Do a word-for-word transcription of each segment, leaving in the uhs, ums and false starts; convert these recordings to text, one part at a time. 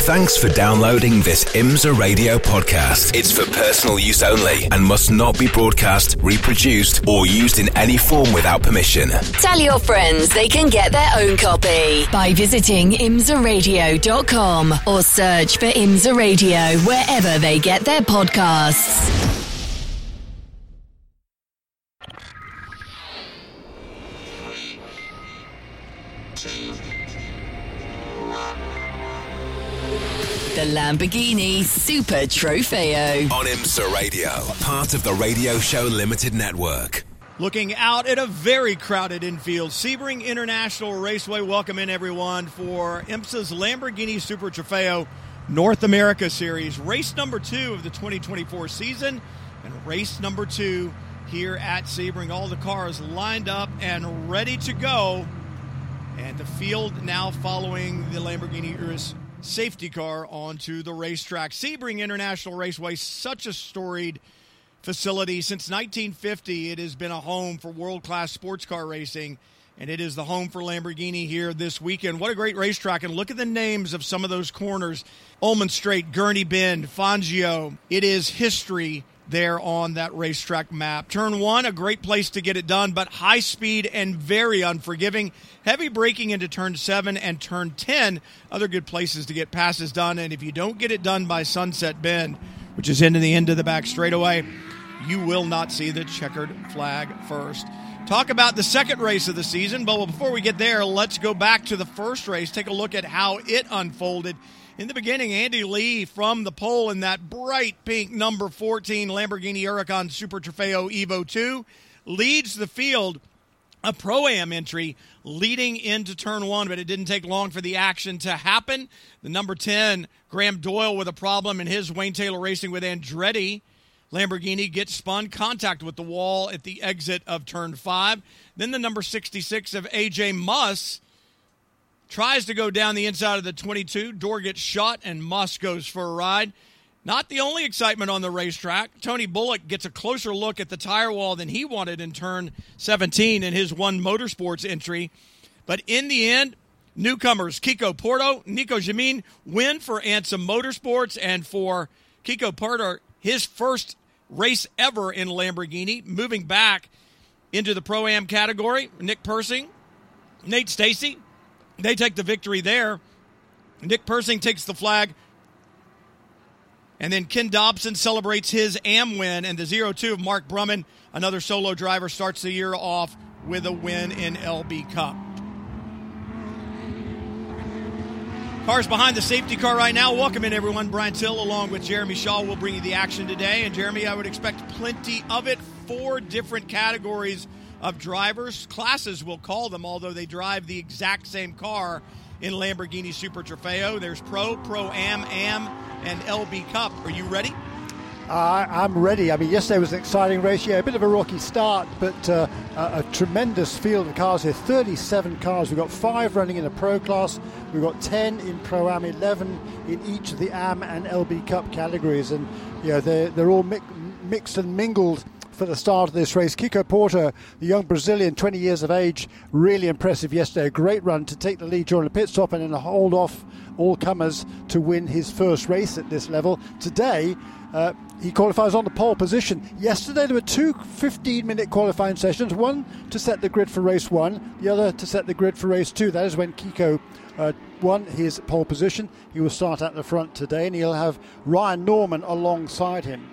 Thanks for downloading this IMSA Radio podcast. It's for personal use only and must not be broadcast, reproduced, or used in any form without permission. Tell your friends they can get their own copy by visiting imsa radio dot com or search for IMSA Radio wherever they get their podcasts. The Lamborghini Super Trofeo on IMSA Radio, part of the Radio Show Limited Network. Looking out at a very crowded infield, Sebring International Raceway. Welcome in, everyone, for IMSA's Lamborghini Super Trofeo North America Series. Race number two of the twenty twenty-four season and race number two here at Sebring. All the cars lined up and ready to go. And the field now following the Lamborghini Urus safety car onto the racetrack. Sebring International Raceway, such a storied facility. Since nineteen fifty, it has been a home for world-class sports car racing, and it is the home for Lamborghini here this weekend. What a great racetrack, and look at the names of some of those corners. Ullman Straight, Gurney Bend, Fangio. It is history there on that racetrack map. Turn one, a great place to get it done, but high speed and very unforgiving. Heavy braking into turn seven and turn ten, other good places to get passes done. And if you don't get it done by Sunset Bend, which is into the end of the back straightaway, you will not see the checkered flag first. Talk about the second race of the season, but before we get there, let's go back to the first race, take a look at how it unfolded. In the beginning, Andy Lee from the pole in that bright pink number fourteen Lamborghini Huracan Super Trofeo Evo two leads the field, a Pro-Am entry leading into turn one, but it didn't take long for the action to happen. The number ten, Graham Doyle, with a problem in his Wayne Taylor Racing with Andretti Lamborghini, gets spun, contact with the wall at the exit of turn five. Then the number sixty-six of A J Muss tries to go down the inside of the twenty-two. Door gets shut, and Muss goes for a ride. Not the only excitement on the racetrack. Tony Bullock gets a closer look at the tire wall than he wanted in turn seventeen in his One Motorsports entry. But in the end, newcomers Kiko Porto, Nico Jamin win for Ansem Motorsports, and for Kiko Porto, his first race ever in Lamborghini, moving back into the Pro-Am category. Nick Persing, Nate Stacey, they take the victory there. Nick Persing takes the flag. And then Ken Dobson celebrates his Am win. And the zero two of Mark Brumman, another solo driver, starts the year off with a win in L B Cup. Cars behind the safety car right now. Welcome in, everyone. Brian Till along with Jeremy Shaw will bring you the action today. And, Jeremy, I would expect plenty of it. Four different categories of drivers, classes we'll call them, although they drive the exact same car in Lamborghini Super Trofeo. There's Pro, Pro-Am, Am, and L B Cup. Are you ready? Uh, I'm ready. I mean, yesterday was an exciting race. Yeah, a bit of a rocky start, but uh, a, a tremendous field of cars here. thirty-seven cars. We've got five running in the Pro class. We've got ten in Pro-Am, eleven in each of the Am and L B Cup categories. And, you know, they're, they're all mi- mixed and mingled for the start of this race. Kiko Porto, the young Brazilian, twenty years of age, really impressive yesterday. A great run to take the lead during the pit stop and then hold off all comers to win his first race at this level. Today, uh, he qualifies on the pole position. Yesterday, there were two fifteen-minute qualifying sessions, one to set the grid for race one, the other to set the grid for race two. That is when Kiko uh, won his pole position. He will start at the front today, and he'll have Ryan Norman alongside him.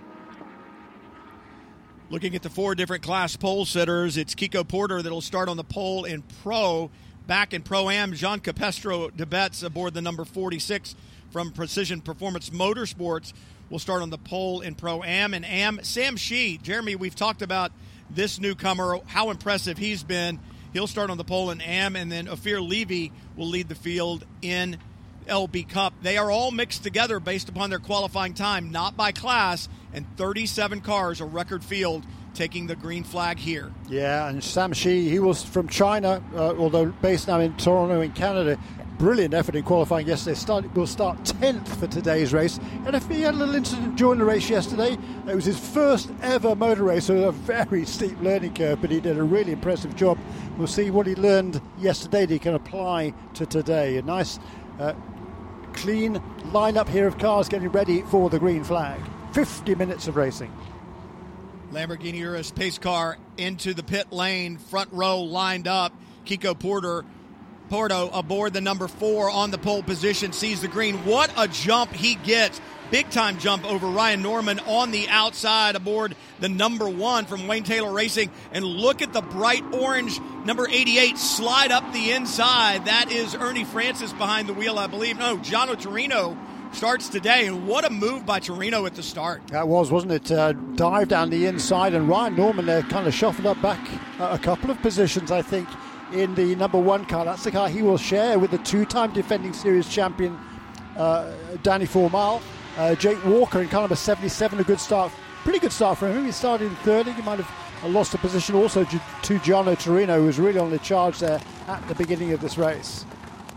Looking at the four different class pole sitters, it's Kiko Porter that will start on the pole in Pro. Back in Pro-Am, Jean Capestro de Betz aboard the number forty-six from Precision Performance Motorsports will start on the pole in Pro-Am. And Am, Sam Shee. Jeremy, we've talked about this newcomer, how impressive he's been. He'll start on the pole in Am, and then Ophir Levy will lead the field in L B Cup. They are all mixed together based upon their qualifying time, not by class, and thirty-seven cars, a record field, taking the green flag here. Yeah, and Sam Shee, he was from China, uh, although based now in Toronto in Canada. Brilliant effort in qualifying yesterday. Start, will start tenth for today's race. And if he had a little incident during the race yesterday, it was his first ever motor race, so a very steep learning curve, but he did a really impressive job. We'll see what he learned yesterday that he can apply to today. A nice uh, clean lineup here of cars getting ready for the green flag. fifty minutes of racing. Lamborghini Urus pace car into the pit lane, front row lined up. Kiko Porter, Porto aboard the number four on the pole position, sees the green. What a jump he gets. Big time jump over Ryan Norman on the outside aboard the number one from Wayne Taylor Racing. And look at the bright orange number eighty-eight slide up the inside. That is Ernie Francis behind the wheel, I believe. No, Gianno Torino starts today, and what a move by Torino at the start. That was, wasn't it? Uh, dive down the inside, and Ryan Norman there kind of shuffled up back uh, a couple of positions, I think, in the number one car. That's the car he will share with the two-time defending series champion, uh, Danny Formal. Uh, Jake Walker in kind of a seventy-seven, a good start. Pretty good start for him. He started in third. He might have lost a position also to, to Gianno Torino, who was really on the charge there at the beginning of this race.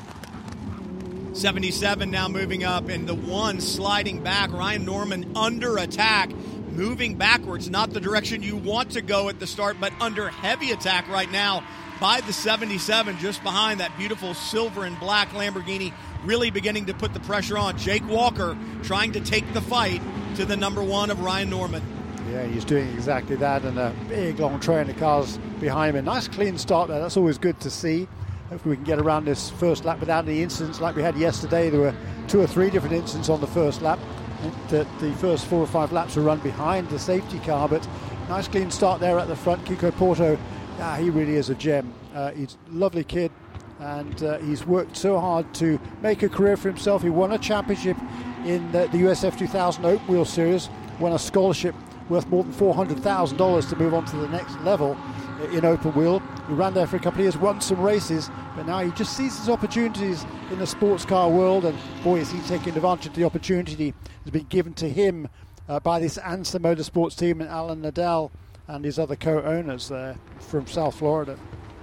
seventy-seven now moving up, and the one sliding back. Ryan Norman under attack, moving backwards, not the direction you want to go at the start, but under heavy attack right now by the seventy-seven, just behind that beautiful silver and black Lamborghini, really beginning to put the pressure on. Jake Walker trying to take the fight to the number one of Ryan Norman. Yeah, he's doing exactly that, and a big long train of cars behind him. A nice clean start there. That's always good to see. Hopefully we can get around this first lap without any incidents like we had yesterday. There were two or three different incidents on the first lap. The, the first four or five laps were run behind the safety car, but nice clean start there at the front. Kiko Porto, ah, he really is a gem. Uh, he's a lovely kid, and uh, he's worked so hard to make a career for himself. He won a championship in the, the U S F two thousand Open Wheel Series, won a scholarship worth more than four hundred thousand dollars to move on to the next level in open wheel. He ran there for a couple of years, won some races, but now he just sees his opportunities in the sports car world, and boy, is he taking advantage of the opportunity that's been given to him uh, by this ANSA Motorsports team and Alan Nadal and his other co-owners there from South Florida.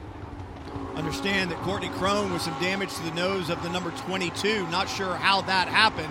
Understand that Courtney Crone with some damage to the nose of the number twenty-two. Not sure how that happened.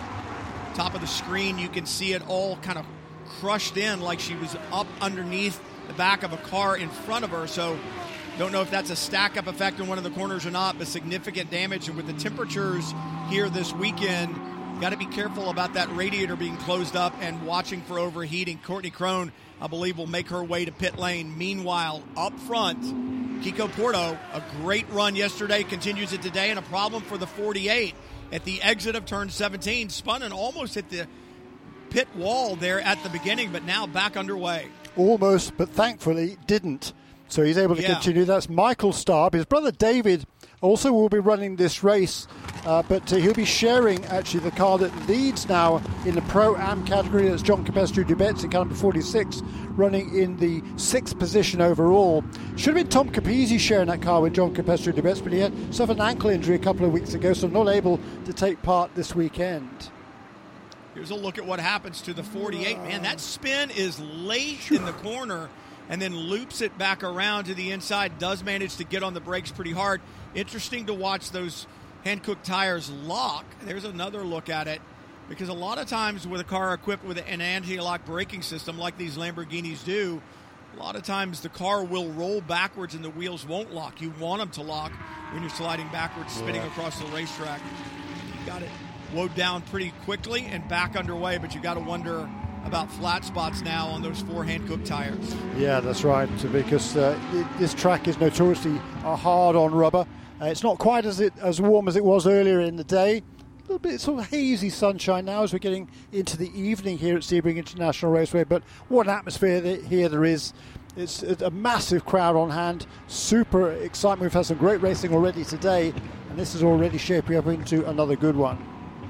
Top of the screen, you can see it all kind of crushed in like she was up underneath the back of a car in front of her. So don't know if that's a stack-up effect in one of the corners or not, but significant damage. And with the temperatures here this weekend, got to be careful about that radiator being closed up and watching for overheating. Courtney Crone, I believe, will make her way to pit lane. Meanwhile, up front, Kiko Porto, a great run yesterday, continues it today, and a problem for the forty-eight at the exit of turn seventeen. Spun and almost hit the pit wall there at the beginning, but now back underway. Almost, but thankfully didn't. So he's able to yeah. continue. That's Michael Starb. His brother David also will be running this race, uh, but uh, he'll be sharing actually the car that leads now in the Pro-Am category. That's John Capestro Dubetz in car number forty-six, running in the sixth position overall. Should have been Tom Capizzi sharing that car with John Capestro Dubetz, but he had suffered an ankle injury a couple of weeks ago, so not able to take part this weekend. Here's a look at what happens to the forty-eight. Man, that spin is late in the corner and then loops it back around to the inside. Does manage to get on the brakes pretty hard. Interesting to watch those Hankook tires lock. There's another look at it, because a lot of times with a car equipped with an anti-lock braking system like these Lamborghinis do, a lot of times the car will roll backwards and the wheels won't lock. You want them to lock when you're sliding backwards, spinning yeah. across the racetrack. You got it woed down pretty quickly and back underway, but you got to wonder about flat spots now on those four Hankook tires. Yeah, that's right, because uh, it, this track is notoriously uh, hard on rubber. Uh, it's not quite as it, as warm as it was earlier in the day. A little bit sort of hazy sunshine now as we're getting into the evening here at Sebring International Raceway, but what an atmosphere that here there is. It's a massive crowd on hand, super excitement. We've had some great racing already today, and this is already shaping up into another good one.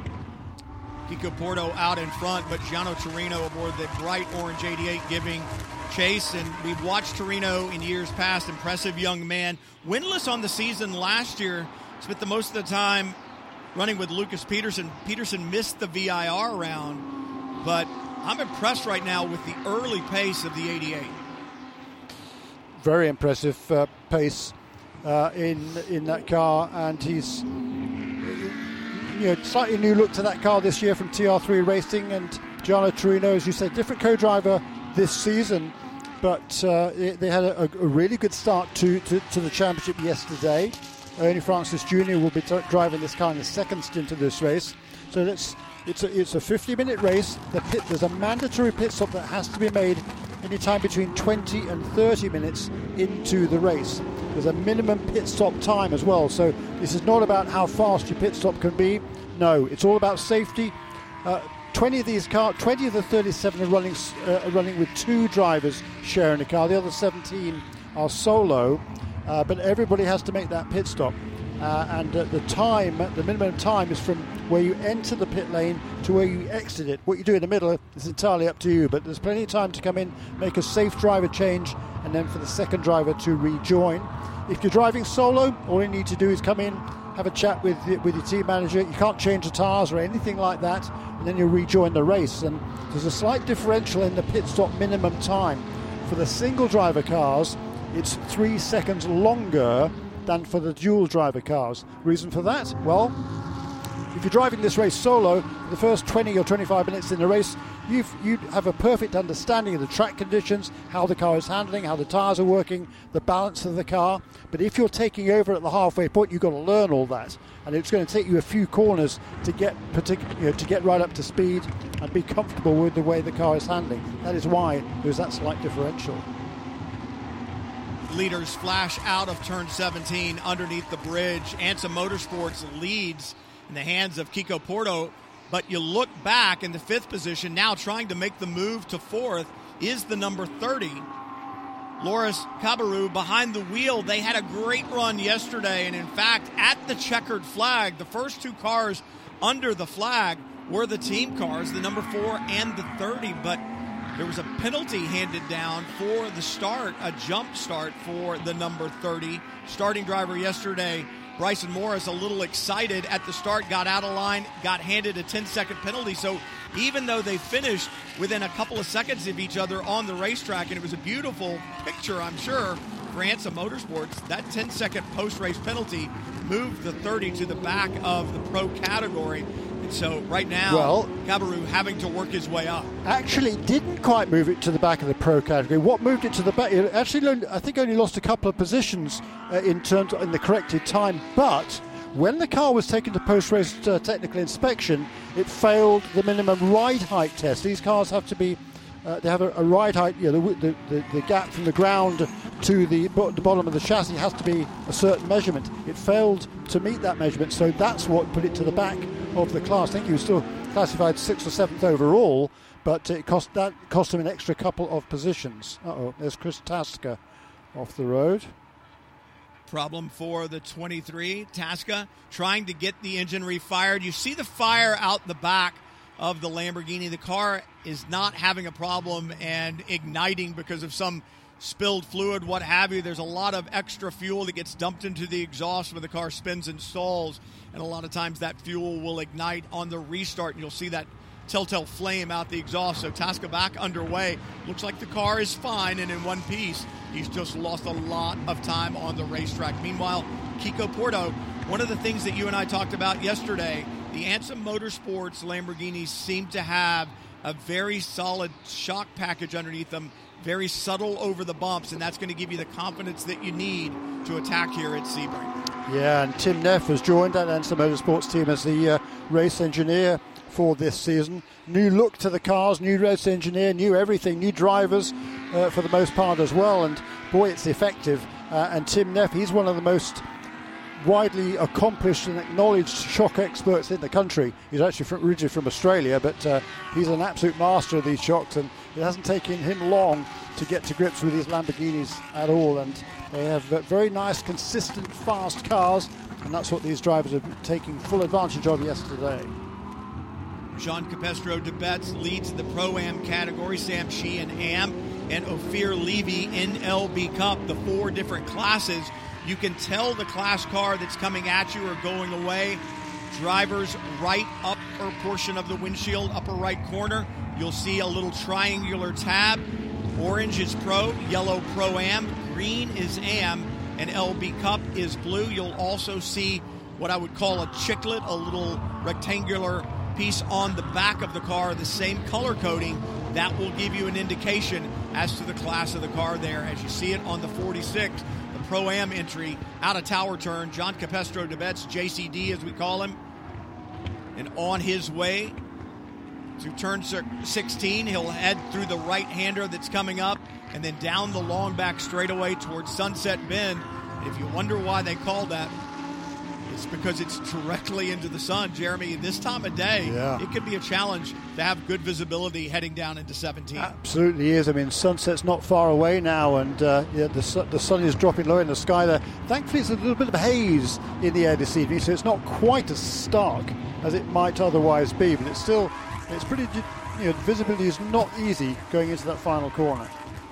Kiko Porto out in front, but Gianno Torino aboard the bright orange eighty-eight giving chase. And we've watched Torino in years past. Impressive young man. Winless on the season last year. Spent the most of the time running with Lucas Peterson. Peterson missed the V I R round, but I'm impressed right now with the early pace of the eighty-eight. Very impressive uh, pace uh, in in that car, and he's... You know, slightly new look to that car this year from T R three Racing, and Gianno Torino, as you said, different co-driver this season, but uh, it, they had a, a really good start to, to, to the championship yesterday. Ernie Francis Junior will be t- driving this car in the second stint of this race. So it's it's a, it's a fifty-minute race. The pit, there's a mandatory pit stop that has to be made anytime between twenty and thirty minutes into the race. There's a minimum pit stop time as well. So this is not about how fast your pit stop can be. No, it's all about safety. Uh, twenty of these cars, twenty of the thirty-seven are running, uh, are running with two drivers sharing a car. The other seventeen are solo, uh, but everybody has to make that pit stop. Uh, and uh, the time, the minimum time is from where you enter the pit lane to where you exit it. What you do in the middle is entirely up to you, but there's plenty of time to come in, make a safe driver change, and then for the second driver to rejoin. If you're driving solo, all you need to do is come in, have a chat with with your team manager. You can't change the tyres or anything like that, and then you rejoin the race. And there's a slight differential in the pit stop minimum time. For the single driver cars, it's three seconds longer than for the dual driver cars. Reason for that? Well, if you're driving this race solo, for the first twenty or twenty-five minutes in the race, you've, you have a perfect understanding of the track conditions, how the car is handling, how the tyres are working, the balance of the car. But if you're taking over at the halfway point, you've got to learn all that, and it's going to take you a few corners to get partic- you know, to get right up to speed and be comfortable with the way the car is handling. That is why there's that slight differential. Leaders flash out of turn seventeen underneath the bridge. ANSA Motorsports leads in the hands of Kiko Porto, but you look back in the fifth position, now trying to make the move to fourth, is the number thirty. Loris Cabarrou behind the wheel. They had a great run yesterday, and in fact, at the checkered flag, the first two cars under the flag were the team cars, the number four and the thirty, but there was a penalty handed down for the start, a jump start for the number thirty. Starting driver yesterday, Bryson Morris, a little excited at the start, got out of line, got handed a ten-second penalty. So even though they finished within a couple of seconds of each other on the racetrack, and it was a beautiful picture, I'm sure, for ANSA Motorsports, that ten-second post-race penalty moved the thirty to the back of the pro category. So right now, well, Cabarrou having to work his way up. Actually, didn't quite move it to the back of the pro category. What moved it to the back? It actually, I think, only lost a couple of positions uh, in terms of, in the corrected time. But when the car was taken to post-race uh, technical inspection, it failed the minimum ride height test. These cars have to be. Uh, they have a, a ride height, you know, the, the, the gap from the ground to the, the bottom of the chassis has to be a certain measurement. It failed to meet that measurement, so that's what put it to the back of the class. I think he was still classified sixth or seventh overall, but it cost that cost him an extra couple of positions. Uh-oh, there's Chris Tasca off the road. Problem for the twenty-three. Tasca trying to get the engine refired. You see the fire out the back of the Lamborghini. The car is not having a problem and igniting because of some spilled fluid, what have you. There's a lot of extra fuel that gets dumped into the exhaust when the car spins and stalls, and a lot of times that fuel will ignite on the restart, and you'll see that telltale flame out the exhaust. So Tasca back underway. Looks like the car is fine and in one piece. He's just lost a lot of time on the racetrack. Meanwhile, Kiko Porto, one of the things that you and I talked about yesterday, the ANSA Motorsports Lamborghinis seem to have a very solid shock package underneath them, very subtle over the bumps, and that's going to give you the confidence that you need to attack here at Sebring. Yeah, and Tim Neff has joined that ANSA Motorsports team as the uh, race engineer for this season. New look to the cars, new race engineer, new everything, new drivers uh, for the most part as well, and boy, it's effective. Uh, and Tim Neff, he's one of the most widely accomplished and acknowledged shock experts in the country. He's actually from, originally from Australia, but uh, he's an absolute master of these shocks, and it hasn't taken him long to get to grips with these Lamborghinis at all. And they have uh, very nice, consistent, fast cars, and that's what these drivers are taking full advantage of yesterday. Jean Capestro de Betz leads the Pro-Am category, Sam Sheehan Am, and Ophir Levy in L B Cup, the four different classes. You can tell the class car that's coming at you or going away. Driver's right upper portion of the windshield, upper right corner, you'll see a little triangular tab. Orange is Pro, yellow Pro-Am, green is Am, and L B Cup is blue. You'll also see what I would call a chiclet, a little rectangular piece on the back of the car, the same color coding. That will give you an indication as to the class of the car there. As you see it on the forty-six, the Pro-Am entry out of Tower Turn. John Capestro de Betz, J C D as we call him. And on his way to turn sixteen, he'll head through the right-hander that's coming up and then down the long back straightaway towards Sunset Bend. If you wonder why they call that, it's because it's directly into the sun. Jeremy, this time of day, yeah. it could be a challenge to have good visibility heading down into seventeen. Absolutely is. I mean, sunset's not far away now, and uh, yeah, the, su- the sun is dropping low in the sky there. Thankfully, it's a little bit of haze in the air this evening, so it's not quite as stark as it might otherwise be, but it's still, it's pretty, you know, visibility is not easy going into that final corner.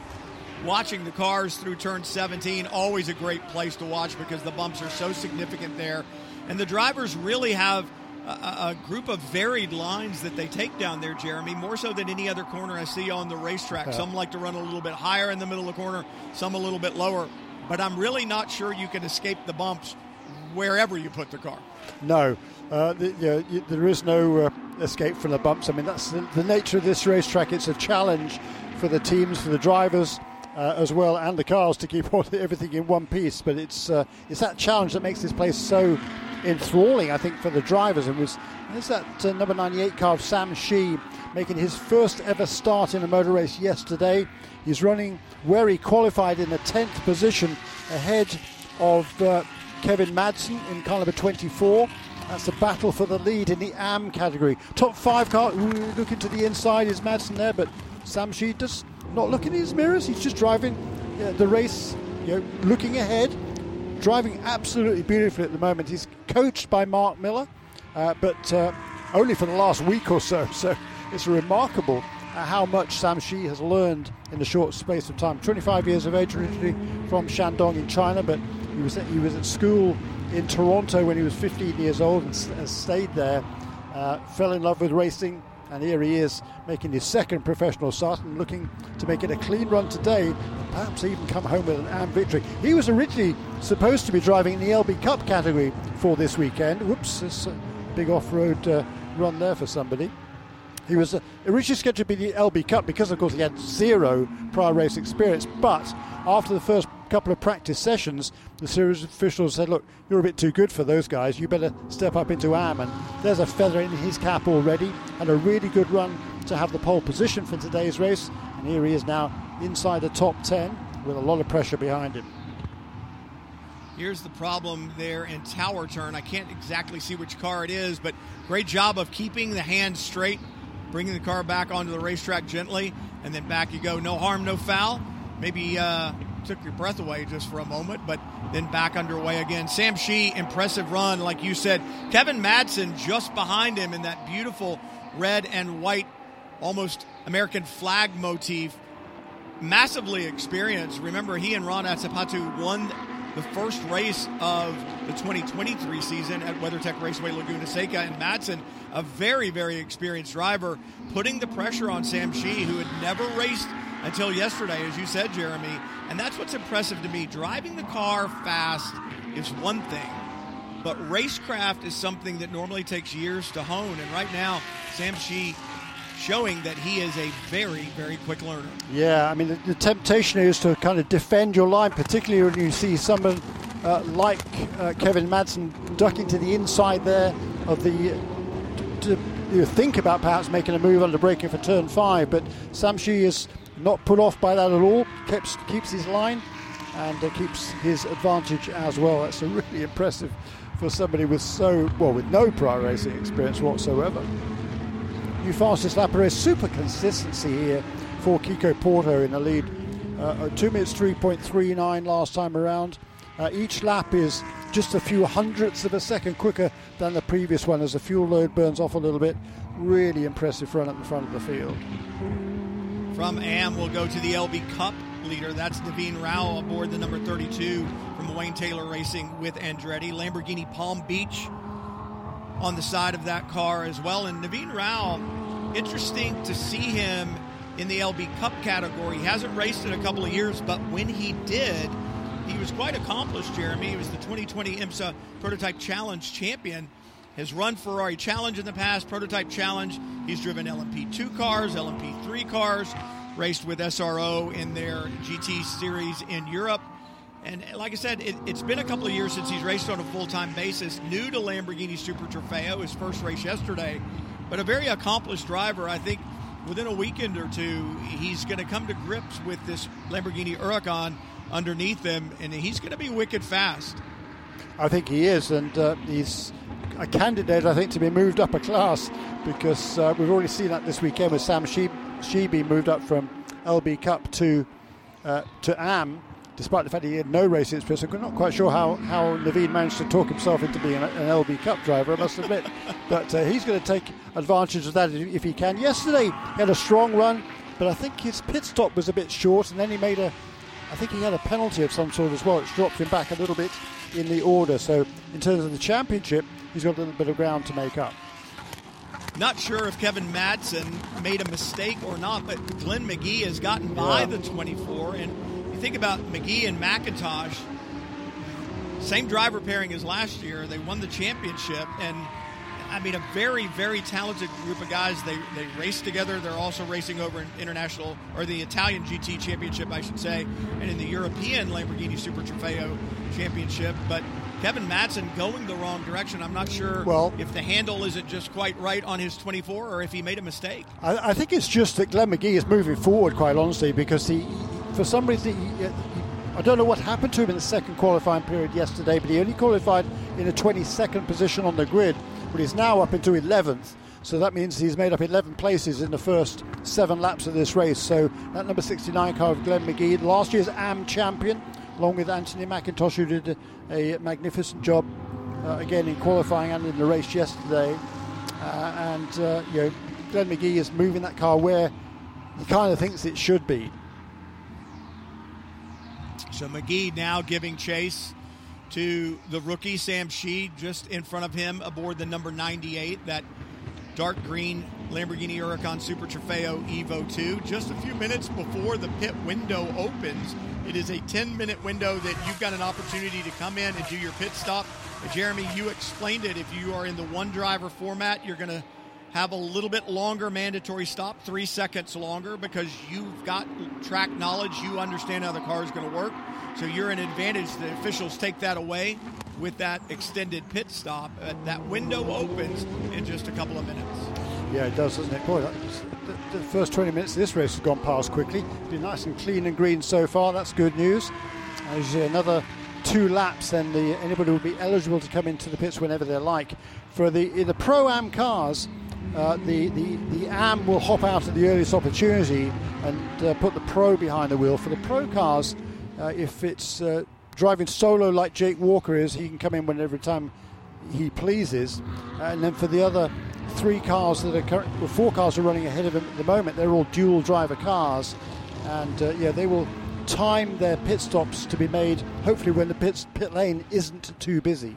Watching the cars through turn seventeen, always a great place to watch because the bumps are so significant there. And the drivers really have a, a group of varied lines that they take down there, Jeremy, more so than any other corner I see on the racetrack. Yeah. Some like to run a little bit higher in the middle of the corner, some a little bit lower. But I'm really not sure you can escape the bumps wherever you put the car. No, uh, the, you know, you, there is no uh, escape from the bumps. I mean, that's the, the nature of this racetrack. It's a challenge for the teams, for the drivers, Uh, as well, and the cars to keep all, everything in one piece. But it's uh, it's that challenge that makes this place so enthralling, I think, for the drivers. And was there's that uh, number ninety-eight car of Sam Shee making his first ever start in a motor race yesterday. He's running where he qualified in the tenth position, ahead of uh, Kevin Madsen in car number twenty-four. That's a battle for the lead in the A M category. Top five car, ooh, looking to the inside is Madsen there, but Sam Shee just not looking in his mirrors. He's just driving uh, the race, you know, looking ahead, driving absolutely beautifully at the moment. He's coached by Mark Miller, uh, but uh, only for the last week or so. So it's remarkable uh, how much Sam Shee has learned in the short space of time. twenty-five years of age, originally from Shandong in China, but he was he was at school in Toronto when he was fifteen years old and has stayed there. Uh, fell in love with racing. And here he is making his second professional start and looking to make it a clean run today, perhaps even come home with an A M victory. He was originally supposed to be driving in the L B Cup category for this weekend. Whoops, there's a big off-road uh, run there for somebody. He was uh, originally scheduled to be the L B Cup because, of course, he had zero prior race experience. But after the first couple of practice sessions, the series officials said, look, you're a bit too good for those guys. You better step up into A M. And there's a feather in his cap already and a really good run to have the pole position for today's race. And here he is now inside the top ten with a lot of pressure behind him. Here's the problem there in Tower Turn. I can't exactly see which car it is, but great job of keeping the hand straight, bringing the car back onto the racetrack gently, and then back you go. No harm, no foul. Maybe uh, took your breath away just for a moment, but then back underway again. Sam Shee, impressive run, like you said. Kevin Madsen just behind him in that beautiful red and white, almost American flag motif. Massively experienced. Remember, he and Ron Atsapatu won the first race of the twenty twenty-three season at WeatherTech Raceway Laguna Seca, and Madsen, a very, very experienced driver, putting the pressure on Sam Shee, who had never raced until yesterday, as you said, Jeremy. And that's what's impressive to me. Driving the car fast is one thing, but racecraft is something that normally takes years to hone. And right now, Sam Shee showing that he is a very, very quick learner. Yeah, I mean, the, the temptation is to kind of defend your line, particularly when you see someone uh, like uh, Kevin Madsen ducking to the inside there of the... to, to you think about perhaps making a move under braking for turn five, but Sam Shee is not put off by that at all, keeps, keeps his line and uh, keeps his advantage as well. That's a really impressive for somebody with so, well, with no prior racing experience whatsoever. New fastest lap race, super consistency here for Kiko Porto in the lead. Uh, two minutes three point three nine last time around. Uh, each lap is just a few hundredths of a second quicker than the previous one as the fuel load burns off a little bit. Really impressive run at the front of the field. From A M, we'll go to the L B Cup leader. That's Naveen Rao aboard the number thirty-two from Wayne Taylor Racing with Andretti. Lamborghini Palm Beach on the side of that car as well. And Naveen Rao, interesting to see him in the L B Cup category. He hasn't raced in a couple of years, but when he did, he was quite accomplished, Jeremy. He was the twenty twenty IMSA Prototype Challenge champion. Has run Ferrari Challenge in the past, Prototype Challenge. He's driven L M P two cars, L M P three cars, raced with S R O in their G T series in Europe. And like I said, it, it's been a couple of years since he's raced on a full-time basis. New to Lamborghini Super Trofeo, his first race yesterday. But a very accomplished driver. I think within a weekend or two, he's going to come to grips with this Lamborghini Huracan underneath him, and he's going to be wicked fast. I think he is, and uh, he's a candidate, I think, to be moved up a class, because uh, we've already seen that this weekend with Sam Sheeby moved up from L B Cup to uh, to A M, despite the fact he had no racing experience. I'm not quite sure how, how Naveen managed to talk himself into being an, an L B Cup driver, I must admit. But uh, he's going to take advantage of that if he can. Yesterday, he had a strong run, but I think his pit stop was a bit short, and then he made a, I think he had a penalty of some sort as well, which dropped him back a little bit in the order. So in terms of the championship, he's got a little bit of ground to make up. Not sure if Kevin Madsen made a mistake or not, but Glenn Magee has gotten by yeah. the twenty-four, and you think about Magee and McIntosh, same driver pairing as last year. They won the championship, and I mean, a very, very talented group of guys. They they race together. They're also racing over in international, or the Italian G T Championship, I should say, and in the European Lamborghini Super Trofeo Championship. But Kevin Madsen going the wrong direction. I'm not sure well, if the handle isn't just quite right on his twenty-four, or if he made a mistake. I, I think it's just that Glenn Magee is moving forward, quite honestly, because he, for some reason, he, he, I don't know what happened to him in the second qualifying period yesterday, but he only qualified in a twenty-second position on the grid. But he's now up into eleventh, so that means he's made up eleven places in the first seven laps of this race. So that number sixty-nine car of Glenn Magee, last year's A M champion, along with Anthony McIntosh, who did a, a magnificent job uh, again in qualifying and in the race yesterday. Uh, and uh, you know, Glenn Magee is moving that car where he kind of thinks it should be. So Magee now giving chase to the rookie Sam Sheed just in front of him aboard the number ninety-eight, that dark green Lamborghini Huracan Super Trofeo Evo two. Just a few minutes before the pit window opens, it is a ten-minute window that you've got an opportunity to come in and do your pit stop. But Jeremy, you explained it. If you are in the one-driver format, you're going to have a little bit longer mandatory stop, three seconds longer, because you've got track knowledge. You understand how the car is going to work. So you're an advantage. The officials take that away with that extended pit stop. Uh, that window opens in just a couple of minutes. Yeah, it does, doesn't it? Boy, the, the first twenty minutes of this race has gone past quickly. Been nice and clean and green so far. That's good news. As another two laps, then the, anybody will be eligible to come into the pits whenever they like. For the the Pro-Am cars, uh, the, the, the A M will hop out at the earliest opportunity and uh, put the Pro behind the wheel. For the Pro cars, Uh, if it's uh, driving solo like Jake Walker is, he can come in whenever time he pleases. Uh, and then for the other three cars that are current, well, four cars are running ahead of him at the moment, they're all dual driver cars. And uh, yeah, they will time their pit stops to be made, hopefully when the pit, pit lane isn't too busy.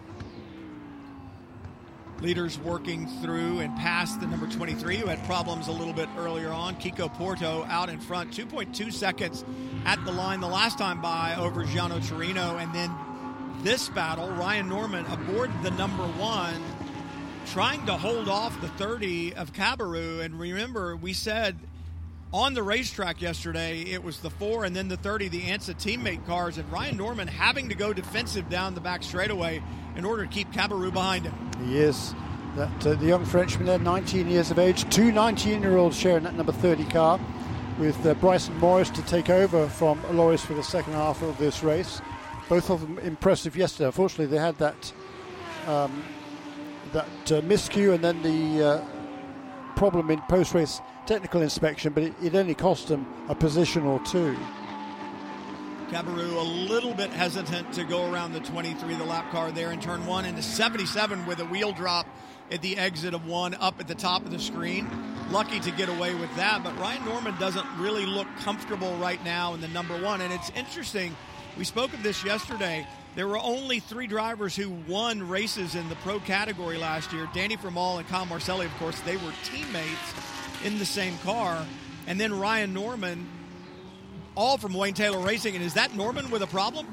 Leaders working through and past the number twenty-three, who had problems a little bit earlier on. Kiko Porto out in front, two point two seconds at the line the last time by over Giano Torino. And then this battle, Ryan Norman aboard the number one, trying to hold off the thirty of Cabarrus. And remember, we said on the racetrack yesterday, it was the four and then the thirty, the ANSA teammate cars, and Ryan Norman having to go defensive down the back straightaway in order to keep Cabarrus behind him. He is. That uh, the young Frenchman there, nineteen years of age, two nineteen-year-olds sharing that number thirty car, with uh, Bryson Morris to take over from Loris for the second half of this race. Both of them impressive yesterday. Unfortunately, they had that um, that uh, miscue and then the uh, problem in post-race technical inspection, but it, it only cost them a position or two. Cabarrus a little bit hesitant to go around the twenty-three, the lap car there in turn one, into seventy-seven with a wheel drop at the exit of one up at the top of the screen. Lucky to get away with that, but Ryan Norman doesn't really look comfortable right now in the number one. And it's interesting, we spoke of this yesterday. There were only three drivers who won races in the pro category last year. Danny Formal and Kyle Marcelli, of course, they were teammates in the same car. And then Ryan Norman, all from Wayne Taylor Racing. And is that Norman with a problem?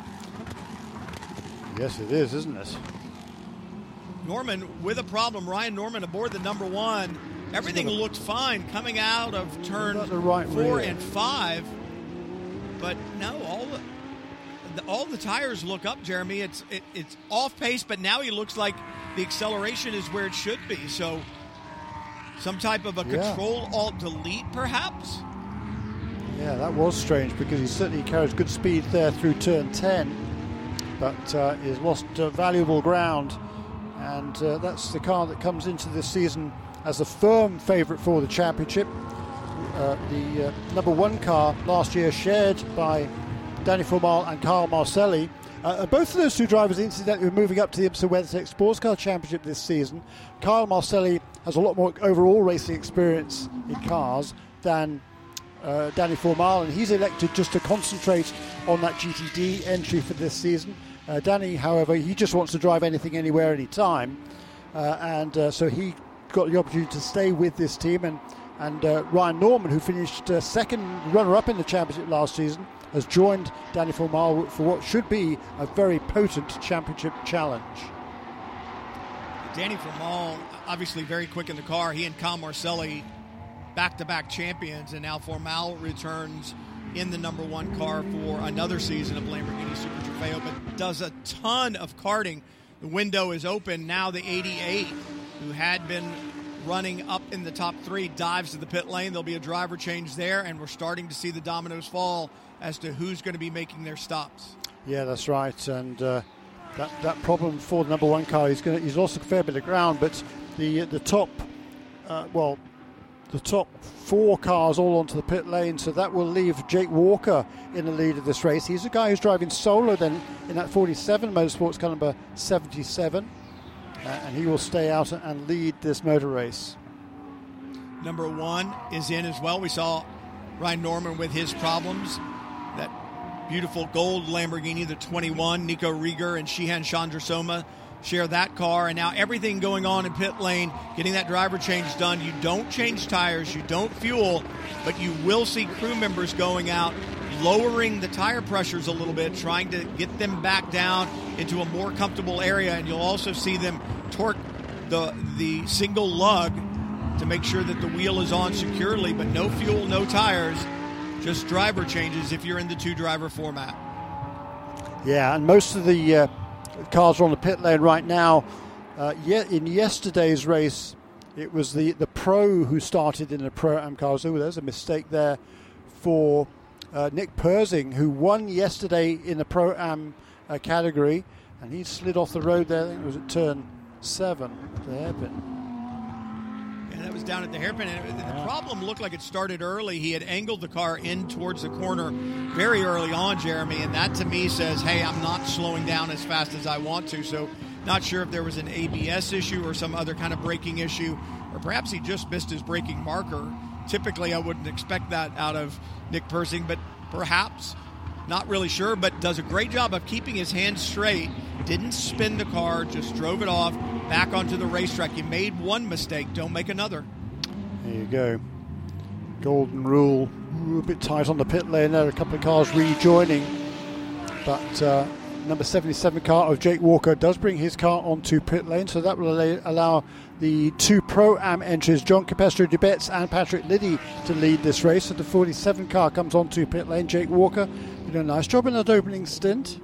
Yes, it is, isn't it? Norman with a problem. Ryan Norman aboard the number one. Everything looked fine coming out of turn right four rear. and five. But no, all the, the, all the tires look up, Jeremy. It's it, it's off pace, but now he looks like the acceleration is where it should be. So some type of a yeah. control-alt-delete, perhaps? Yeah, that was strange because he certainly carries good speed there through turn ten, but uh, he's lost uh, valuable ground, and uh, that's the car that comes into this season as a firm favourite for the championship. Uh, the uh, number one car last year shared by Danny Formal and Kyle Marcelli. Uh, both of those two drivers, incidentally, were moving up to the IMSA WeatherTech Sports Car Championship this season. Kyle Marcelli has a lot more overall racing experience in cars than uh, Danny Formal, and he's elected just to concentrate on that G T D entry for this season. Uh, Danny, however, he just wants to drive anything, anywhere, anytime, uh, and uh, so he got the opportunity to stay with this team. And And uh, Ryan Norman, who finished uh, second runner-up in the championship last season, has joined Danny Formal for what should be a very potent championship challenge. Danny Formal, obviously very quick in the car. He and Kyle Marcelli, back-to-back champions, and now Formal returns in the number one car for another season of Lamborghini Super Trofeo, but does a ton of karting. The window is open. Now the eighty-eight, who had been running up in the top three, dives to the pit lane. There'll be a driver change there, and we're starting to see the dominoes fall as to who's going to be making their stops. Yeah, that's right. And uh, that that problem for the number one car, he's going he's lost a fair bit of ground, but the the top, uh, well, the top four cars all onto the pit lane, so that will leave Jake Walker in the lead of this race. He's a guy who's driving solo then in that forty-seven Motorsports car number seventy-seven. Uh, and he will stay out and lead this motor race. Number one is in as well. We saw Ryan Norman with his problems. That beautiful gold Lamborghini, the twenty-one, Nico Rieger and Shihan Chandrasoma share that car. And now everything going on in pit lane, getting that driver change done. You don't change tires, you don't fuel, but you will see crew members going out, lowering the tire pressures a little bit, trying to get them back down into a more comfortable area. And you'll also see them torque the the single lug to make sure that the wheel is on securely, but no fuel, no tires, just driver changes if you're in the two-driver format. Yeah, and most of the uh, cars are on the pit lane right now. Uh, yet in yesterday's race, it was the, the Pro who started in the Pro-Am cars. Oh, there's a mistake there for Uh, Nick Persing, who won yesterday in the Pro-Am uh, category, and he slid off the road there. I think it was at turn seven, the hairpin. Yeah, that was down at the hairpin, and it, the problem looked like it started early. He had angled the car in towards the corner very early on, Jeremy, and that to me says, hey, I'm not slowing down as fast as I want to. So not sure if there was an A B S issue or some other kind of braking issue, or perhaps he just missed his braking marker. Typically, I wouldn't expect that out of Nick Persing, but perhaps, not really sure, but does a great job of keeping his hands straight. Didn't spin the car, just drove it off back onto the racetrack. You made one mistake, don't make another. There you go. Golden rule. Ooh, a bit tight on the pit lane there, a couple of cars rejoining. But uh, number seventy-seven car of Jake Walker does bring his car onto pit lane, so that will allow the two Pro-Am entries, John Capestro de Betz and Patrick Liddy, to lead this race. So the forty-seven car comes onto pit lane. Jake Walker did a nice job in that opening stint.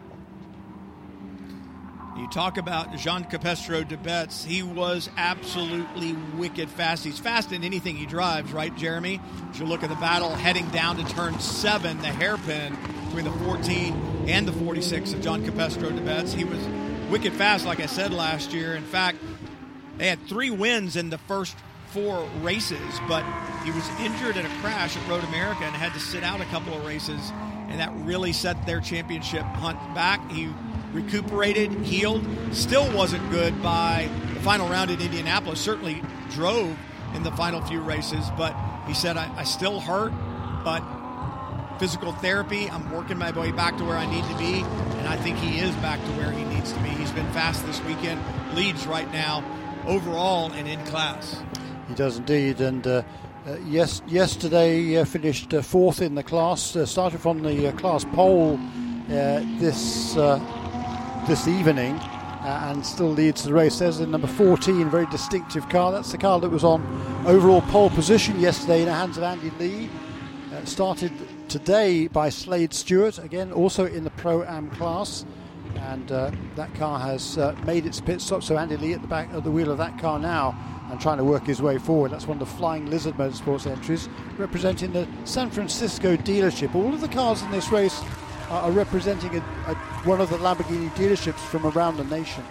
You talk about Jean Capestro de Betz. He was absolutely wicked fast. He's fast in anything he drives, right, Jeremy? As you look at the battle heading down to turn seven, the hairpin between the fourteen and the forty-six of John Capestro de Betz. He was wicked fast, like I said, last year. In fact, they had three wins in the first four races, but he was injured in a crash at Road America and had to sit out a couple of races, and that really set their championship hunt back. He recuperated, healed, still wasn't good by the final round in Indianapolis. Certainly drove in the final few races, but he said, I, I still hurt, but physical therapy, I'm working my way back to where I need to be, and I think he is back to where he needs to be. He's been fast this weekend, leads right now overall and in class. He does indeed, and uh, uh, yes, yesterday uh, finished uh, fourth in the class, uh, started from the uh, class pole uh, this uh, this evening, uh, and still leads the race. There's the number fourteen, very distinctive car. That's the car that was on overall pole position yesterday in the hands of Andy Lee. Uh, started today by Slade Stewart, again also in the Pro-Am class, and uh, that car has uh, made its pit stop. So Andy Lee at the back of the wheel of that car now and trying to work his way forward. That's one of the Flying Lizard Motorsports entries representing the San Francisco dealership. All of the cars in this race are, are representing a, a, one of the Lamborghini dealerships from around the nation.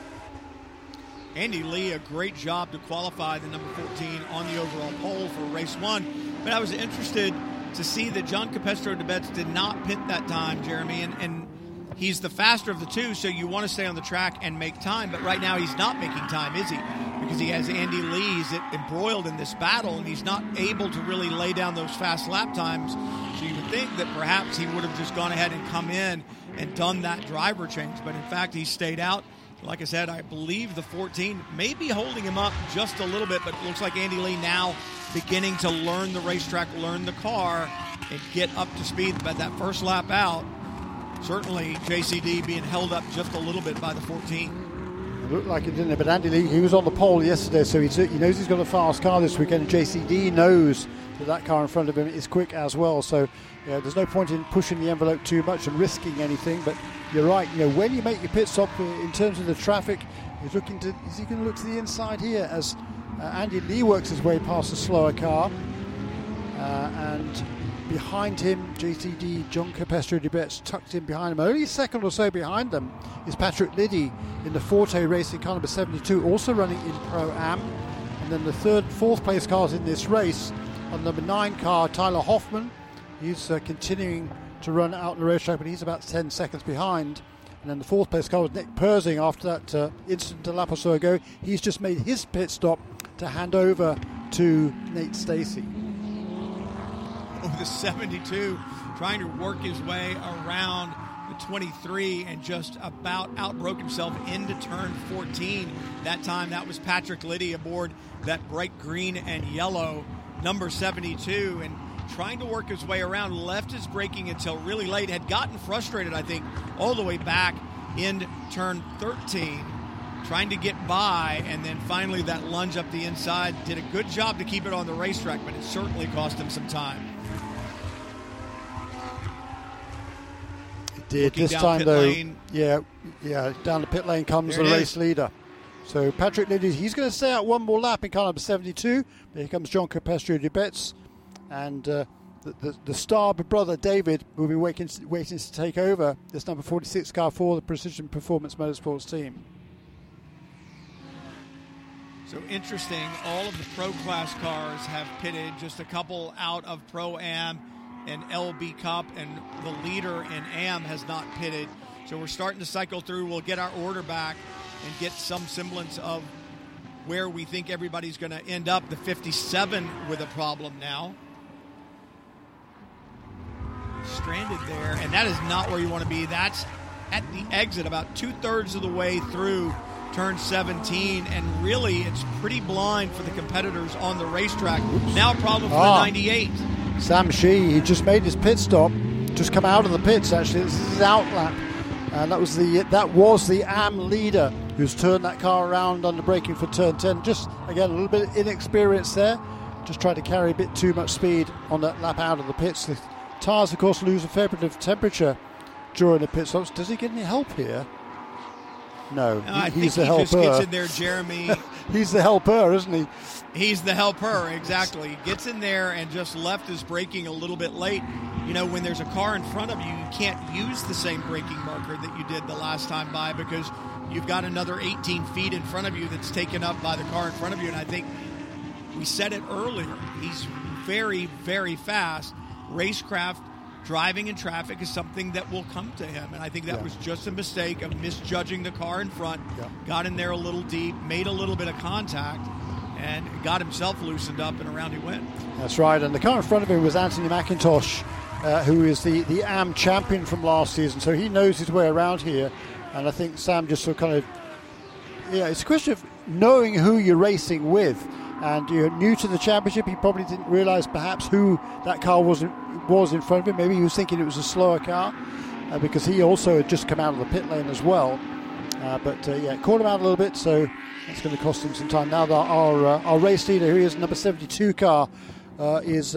Andy Lee, a great job to qualify the number fourteen on the overall pole for race one. But I was interested to see that John Capestro de Betz did not pit that time, Jeremy, and, and he's the faster of the two, so you want to stay on the track and make time. But right now he's not making time, is he? Because he has Andy Lee's embroiled in this battle, and he's not able to really lay down those fast lap times. So you would think that perhaps he would have just gone ahead and come in and done that driver change. But in fact, he stayed out. Like I said, I believe the fourteen may be holding him up just a little bit, but it looks like Andy Lee now beginning to learn the racetrack, learn the car, and get up to speed. But that first lap out, certainly J C D being held up just a little bit by the fourteen. It looked like it, didn't it? But Andy Lee, he was on the pole yesterday, so he, he knows he's got a fast car this weekend. And J C D knows that that car in front of him is quick as well. So yeah, there's no point in pushing the envelope too much and risking anything. But you're right. You know, when you make your pit stop in terms of the traffic, he's looking to. Is he going to look to the inside here as uh, Andy Lee works his way past the slower car, uh, and behind him, J C D, John Capestro de Betz tucked in behind him. Only a second or so behind them is Patrick Liddy in the Forte Racing car number seventy-two, also running in Pro-Am. And then the third, fourth place cars in this race on number nine car, Tyler Hoffman. He's uh, continuing to run out on the racetrack, but he's about ten seconds behind. And then the fourth place car was Nick Persing after that uh, incident a lap or so ago. He's just made his pit stop to hand over to Nate Stacey. Oh, the seventy-two trying to work his way around the twenty-three and just about outbroke himself into turn fourteen. That time that was Patrick Liddy aboard that bright green and yellow number seventy-two, and trying to work his way around, left his braking until really late, had gotten frustrated, I think, all the way back in turn thirteen, trying to get by, and then finally that lunge up the inside. Did a good job to keep it on the racetrack, but it certainly cost him some time. It did. Looking this down time, pit though, lane. yeah, yeah, down the pit lane comes There the it race is. leader. So Patrick Liddy, he's going to stay out one more lap in car number seventy-two. But here comes John Capestro de Betz. And uh, the, the, the star brother David will be waiting, waiting to take over this number forty-six car for the Precision Performance Motorsports team. So interesting, all of the Pro Class cars have pitted, just a couple out of Pro-Am and L B Cup, and the leader in Am has not pitted. So we're starting to cycle through. We'll get our order back and get some semblance of where we think everybody's going to end up. The fifty-seven with a problem now. Stranded there, and that is not where you want to be. That's at the exit, about two-thirds of the way through turn seventeen, and really it's pretty blind for the competitors on the racetrack. Oops. Now a problem for ah. the ninety-eight. Sam Shee, he just made his pit stop, just come out of the pits actually. This is his out lap, and that was the that was the Am leader who's turned that car around under braking for turn ten. Just again a little bit of inexperience there, just tried to carry a bit too much speed on that lap out of the pits. The tyres, of course, lose a fair bit of temperature during the pit stops. Does he get any help here? No, no I he's think the he helper. just gets in there, Jeremy. He's the helper, isn't he? He's the helper, exactly. He gets in there and just left his braking a little bit late. You know, when there's a car in front of you, you can't use the same braking marker that you did the last time by, because you've got another eighteen feet in front of you that's taken up by the car in front of you. And I think we said it earlier. He's very, very fast. Racecraft, driving in traffic is something that will come to him, and I think that yeah. was just a mistake of misjudging the car in front. Yeah. Got in there a little deep, made a little bit of contact, and got himself loosened up, and around he went. That's right, and the car in front of him was Anthony McIntosh, uh, who is the, the Am champion from last season, so he knows his way around here, and I think Sam just sort of kind of, yeah, it's a question of knowing who you're racing with. And you're new to the championship, he probably didn't realise perhaps who that car was was in front of him. Maybe he was thinking it was a slower car, uh, because he also had just come out of the pit lane as well. Uh, but uh, yeah, caught him out a little bit, so that's going to cost him some time. Now that our uh, our race leader, who is number seventy-two car, uh, is uh,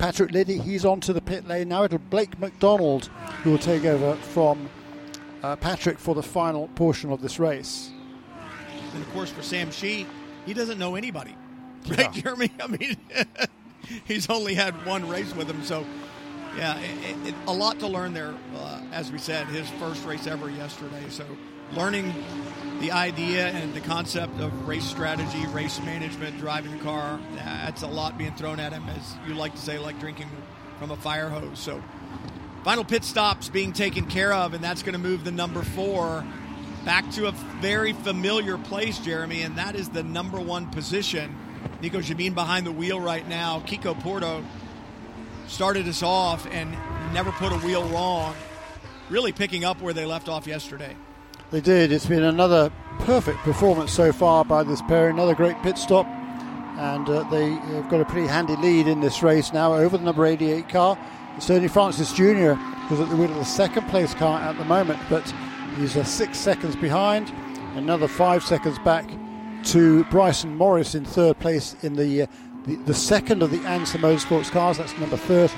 Patrick Liddy, he's onto the pit lane. Now it'll Blake McDonald who will take over from uh, Patrick for the final portion of this race. And, of course, for Sam Shee, he doesn't know anybody. Right, yeah. Jeremy? I mean, he's only had one race with him. So, yeah, it, it, a lot to learn there. Uh, as we said, his first race ever yesterday. So learning the idea and the concept of race strategy, race management, driving the car, that's a lot being thrown at him, as you like to say, like drinking from a fire hose. So final pit stops being taken care of, and that's going to move the number four back to a very familiar place, Jeremy, and that is the number one position. Nico Jamin behind the wheel right now. Kiko Porto started us off and never put a wheel wrong, really picking up where they left off yesterday. They did. It's been another perfect performance so far by this pair. Another great pit stop, and uh, they have got a pretty handy lead in this race now over the number eighty-eight car. It's Ernie Francis Junior who's at the wheel of the second place car at the moment, but he's uh, six seconds behind, another five seconds back to Bryson Morris in third place in the uh, the, the second of the Answer Motorsports cars. That's number thirty.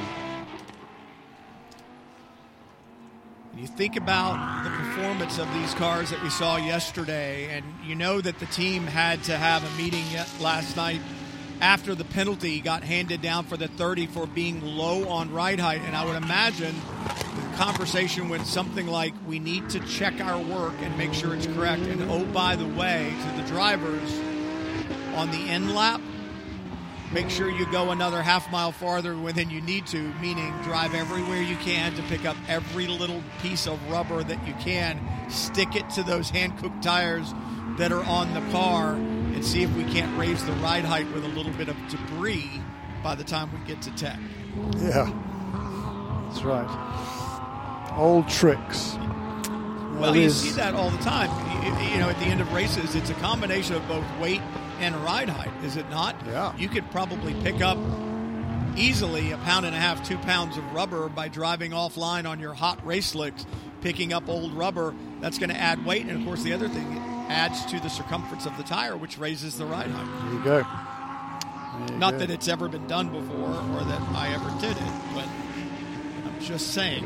You think about the performance of these cars that we saw yesterday, and you know that the team had to have a meeting last night after the penalty got handed down for the thirty for being low on ride height. And I would imagine the conversation went something like, we need to check our work and make sure it's correct. And oh, by the way, to the drivers on the end lap, make sure you go another half mile farther than you need to, meaning drive everywhere you can to pick up every little piece of rubber that you can, stick it to those hand-cooked tires that are on the car, and see if we can't raise the ride height with a little bit of debris by the time we get to tech. Yeah, that's right. Old tricks. Well, you see that all the time. You, you know, at the end of races, it's a combination of both weight and ride height, is it not? Yeah. You could probably pick up easily a pound and a half, two pounds of rubber by driving offline on your hot race slicks, picking up old rubber. That's going to add weight. And, of course, the other thing, it adds to the circumference of the tire, which raises the ride height. There you go. There you not go. that it's ever been done before or that I ever did it, but I'm just saying.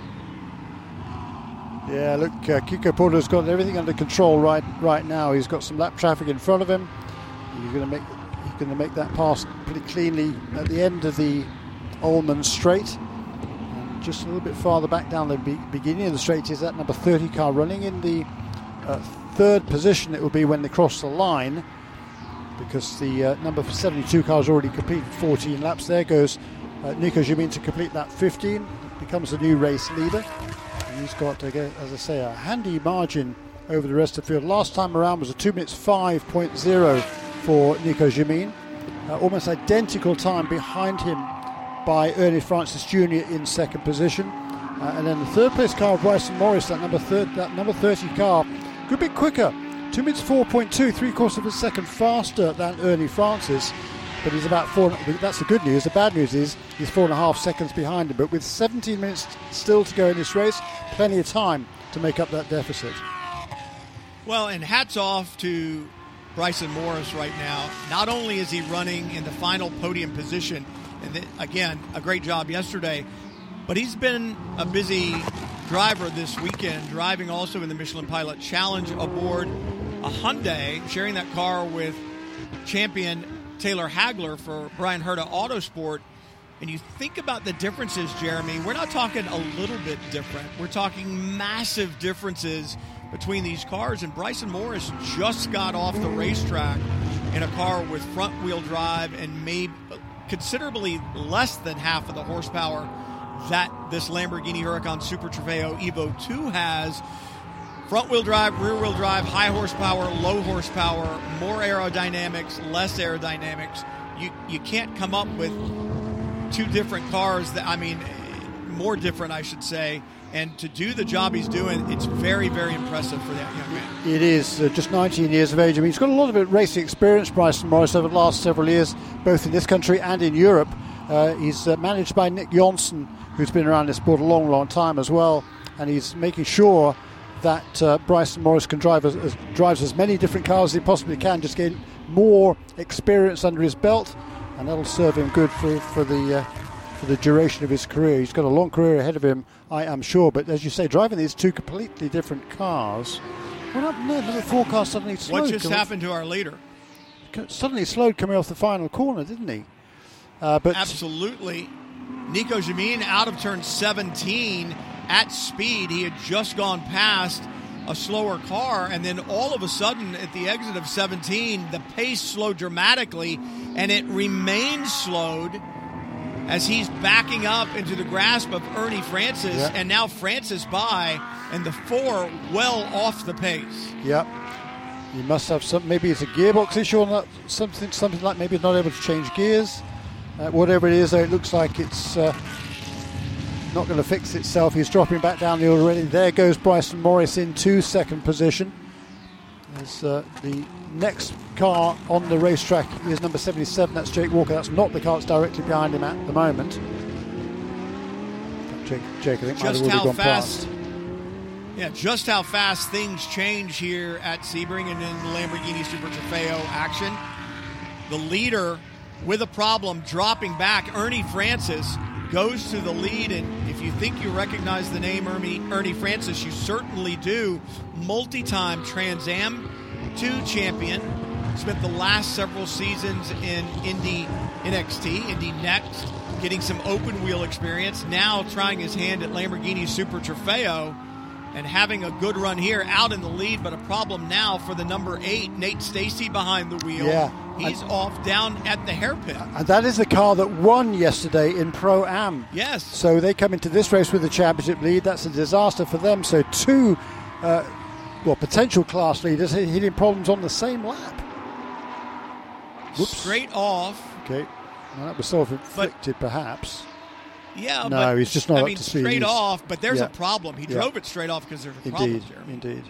Yeah, look, uh, Kiko Porto's got everything under control right right now. He's got some lap traffic in front of him. He's going to make he's going to make that pass pretty cleanly at the end of the Ullman straight. And just a little bit farther back down the be- beginning of the straight is that number thirty car running in the uh, third position. It will be when they cross the line, because the uh, number seventy-two car has already completed fourteen laps. There goes uh, Nico Jamin to complete that fifteen. Becomes the new race leader. He's got, as I say, a handy margin over the rest of the field. Last time around was a two minutes five point oh for Nico Jamin. Uh, almost identical time behind him by Ernie Francis Junior in second position. Uh, and then the third place car of Bryson Morris, that number, third, that number thirty car, a good bit quicker. two minutes four point two, three quarters of a second faster than Ernie Francis. But he's about four. That's the good news. The bad news is he's four and a half seconds behind him. But with seventeen minutes still to go in this race, plenty of time to make up that deficit. Well, and hats off to Bryson Morris right now. Not only is he running in the final podium position, and then, again, a great job yesterday, but he's been a busy driver this weekend, driving also in the Michelin Pilot Challenge aboard a Hyundai, sharing that car with champion Taylor Hagler for Brian Herta Autosport. And you think about the differences, Jeremy, we're not talking a little bit different. We're talking massive differences between these cars. And Bryson Morris just got off the racetrack in a car with front-wheel drive and made considerably less than half of the horsepower that this Lamborghini Huracan Super Trofeo Evo two has. Front-wheel drive, rear-wheel drive, high horsepower, low horsepower, more aerodynamics, less aerodynamics. You you can't come up with two different cars that, I mean, more different, I should say. And to do the job he's doing, it's very, very impressive for that young man. It is, uh, just nineteen years of age. I mean, he's got a lot of racing experience, Bryson Morris, over the last several years, both in this country and in Europe. Uh, he's uh, managed by Nick Johnson, who's been around this sport a long, long time as well. And he's making sure that uh, Bryson Morris can drive as, as drives as many different cars as he possibly can, just get more experience under his belt, and that'll serve him good for for the uh, for the duration of his career. He's got a long career ahead of him, I am sure. But as you say, driving these two completely different cars. What happened there? The four car suddenly slowed. What just happened to our leader? Suddenly slowed coming off the final corner, didn't he? Uh, but Absolutely. Nico Jamin out of turn seventeen at speed. He had just gone past a slower car, and then all of a sudden at the exit of seventeen, the pace slowed dramatically, and it remains slowed as he's backing up into the grasp of Ernie Francis, yeah. and now Francis by, and the four well off the pace. Yep. You must have some, maybe it's a gearbox issue or not, something, something like maybe not able to change gears. Uh, whatever it is, though, it looks like it's uh, not going to fix itself. He's dropping back down the order already. There goes Bryson Morris into second position. As uh, the next car on the racetrack is number seventy-seven. That's Jake Walker. That's not the car that's directly behind him at the moment. Jake, Jake I think, might have already gone past. Yeah, just how fast things change here at Sebring and in the Lamborghini Super Trofeo action. The leader with a problem dropping back, Ernie Francis, goes to the lead, and if you think you recognize the name Ernie, Ernie Francis, you certainly do. Multi-time Trans Am two champion, spent the last several seasons in Indy N X T, Indy Next, getting some open wheel experience, now trying his hand at Lamborghini Super Trofeo, and having a good run here, out in the lead, but a problem now for the number eight, Nate Stacey, behind the wheel. Yeah. He's and, off down at the hairpin. And that is the car that won yesterday in Pro-Am. Yes. So they come into this race with the championship lead. That's a disaster for them. So two, uh, well, potential class leaders hitting problems on the same lap. Whoops. Straight off. Okay. Well, that was self-inflicted, but, perhaps. Yeah, no, but he's just not I up mean, to speed. straight he's, off, but there's yeah. a problem. He yeah. drove it straight off because there's a indeed, problem, Jeremy. Indeed.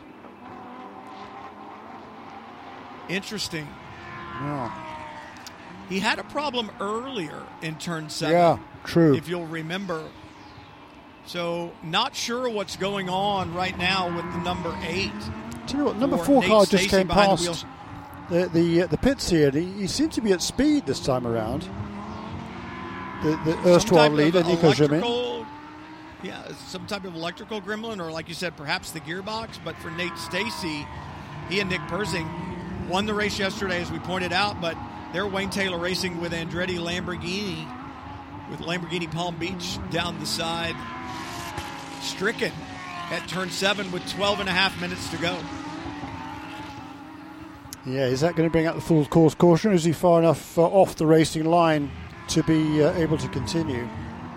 Interesting. Yeah. He had a problem earlier in turn seven. Yeah, true. If you'll remember. So, not sure what's going on right now with the number eight. Do you know what? Number four Nate car Stacey just came behind past the the the, uh, the pits here. He, he seemed to be at speed this time around. The, the erstwhile leader, Nico Jamin. Yeah, some type of electrical gremlin, or like you said, perhaps the gearbox. But for Nate Stacey, he and Nick Persing won the race yesterday, as we pointed out, but they're Wayne Taylor Racing with Andretti Lamborghini, with Lamborghini Palm Beach down the side. Stricken at turn seven with twelve and a half minutes to go. Yeah, is that going to bring out the full course caution, or is he far enough uh, off the racing line to be uh, able to continue?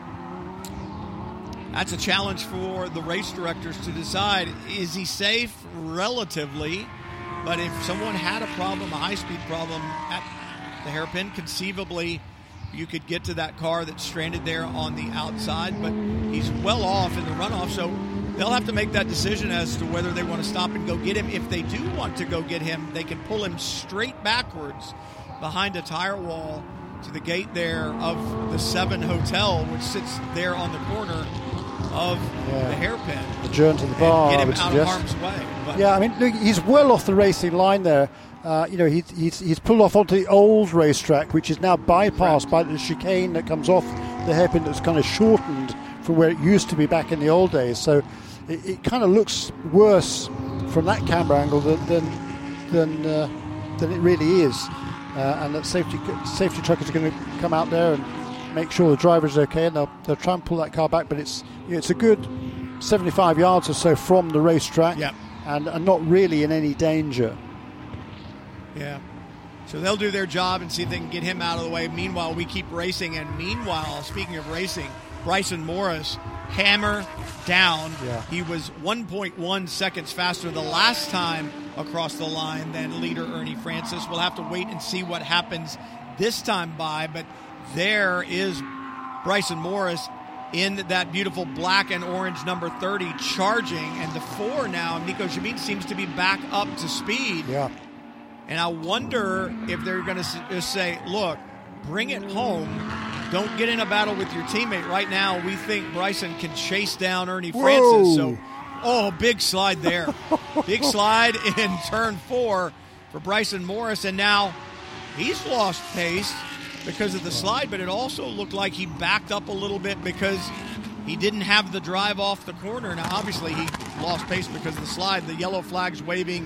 That's a challenge for the race directors to decide. Is he safe? Relatively. But if someone had a problem, a high-speed problem at the hairpin, conceivably you could get to that car that's stranded there on the outside. But he's well off in the runoff, so they'll have to make that decision as to whether they want to stop and go get him. If they do want to go get him, they can pull him straight backwards behind a tire wall to the gate there of the Seven Hotel, which sits there on the corner of yeah. the hairpin. Adjourn to the bar, get him I would out suggest. of harm's way. But yeah, I mean, look, he's well off the racing line there. Uh, you know, he, he's he's pulled off onto the old racetrack, which is now bypassed by the chicane that comes off the hairpin that's kind of shortened from where it used to be back in the old days. So it, it kind of looks worse from that camera angle than than than, uh, than it really is. Uh, and that safety safety truckers are going to come out there and make sure the driver's okay, and they'll they'll try and pull that car back. But it's it's a good seventy-five yards or so from the racetrack, yep. and, and not really in any danger. Yeah. So they'll do their job and see if they can get him out of the way. Meanwhile, we keep racing. And meanwhile, speaking of racing, Bryson Morris, hammer down. Yeah. He was one point one seconds faster the last time across the line than leader Ernie Francis. We'll have to wait and see what happens this time by. But there is Bryson Morris in that beautiful black and orange number thirty charging. And the four now, Nico Jamin, seems to be back up to speed. Yeah. And I wonder if they're going to just say, look, bring it home. Don't get in a battle with your teammate. Right now, we think Bryson can chase down Ernie Whoa. Francis. So, oh, big slide there. Big slide in turn four for Bryson Morris. And now he's lost pace. because of the slide, but it also looked like he backed up a little bit because he didn't have the drive off the corner. Now, obviously, he lost pace because of the slide. The yellow flag's waving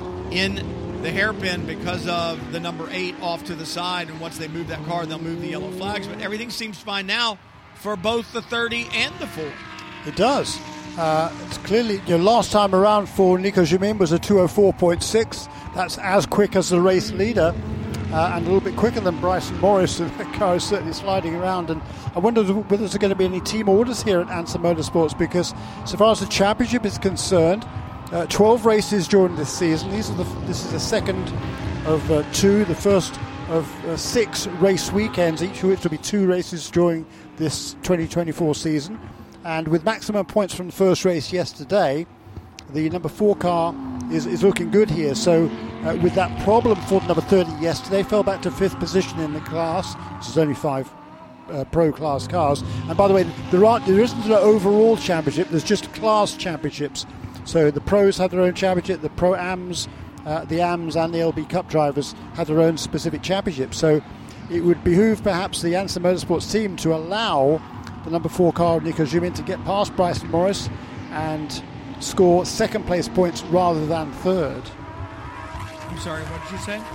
in the hairpin because of the number eight off to the side, and once they move that car, they'll move the yellow flags. But everything seems fine now for both the thirty and the forty. It does. Uh, it's clearly, your last time around for Nico Jimin was a two oh four point six. That's as quick as the race leader. Uh, and a little bit quicker than Bryson Morris, so that car is certainly sliding around. And I wonder whether there's going to be any team orders here at Ansa Motorsports, because so far as the championship is concerned, uh, twelve races during this season. These are the, this is the second of uh, two, the first of uh, six race weekends, each of which will be two races during this twenty twenty-four season. And with maximum points from the first race yesterday, the number four car is, is looking good here. So uh, with that problem for the number thirty yesterday, fell back to fifth position in the class. This is only five uh, pro class cars. And by the way, there aren't there isn't an overall championship. There's just class championships. So the pros have their own championship. The pro Ams, uh, the Ams, and the L B Cup drivers have their own specific championship. So it would behoove perhaps the Ansa Motorsports team to allow the number four car, Nico Jimin, to get past Bryson Morris and score second place points rather than third. I'm sorry, what did you say?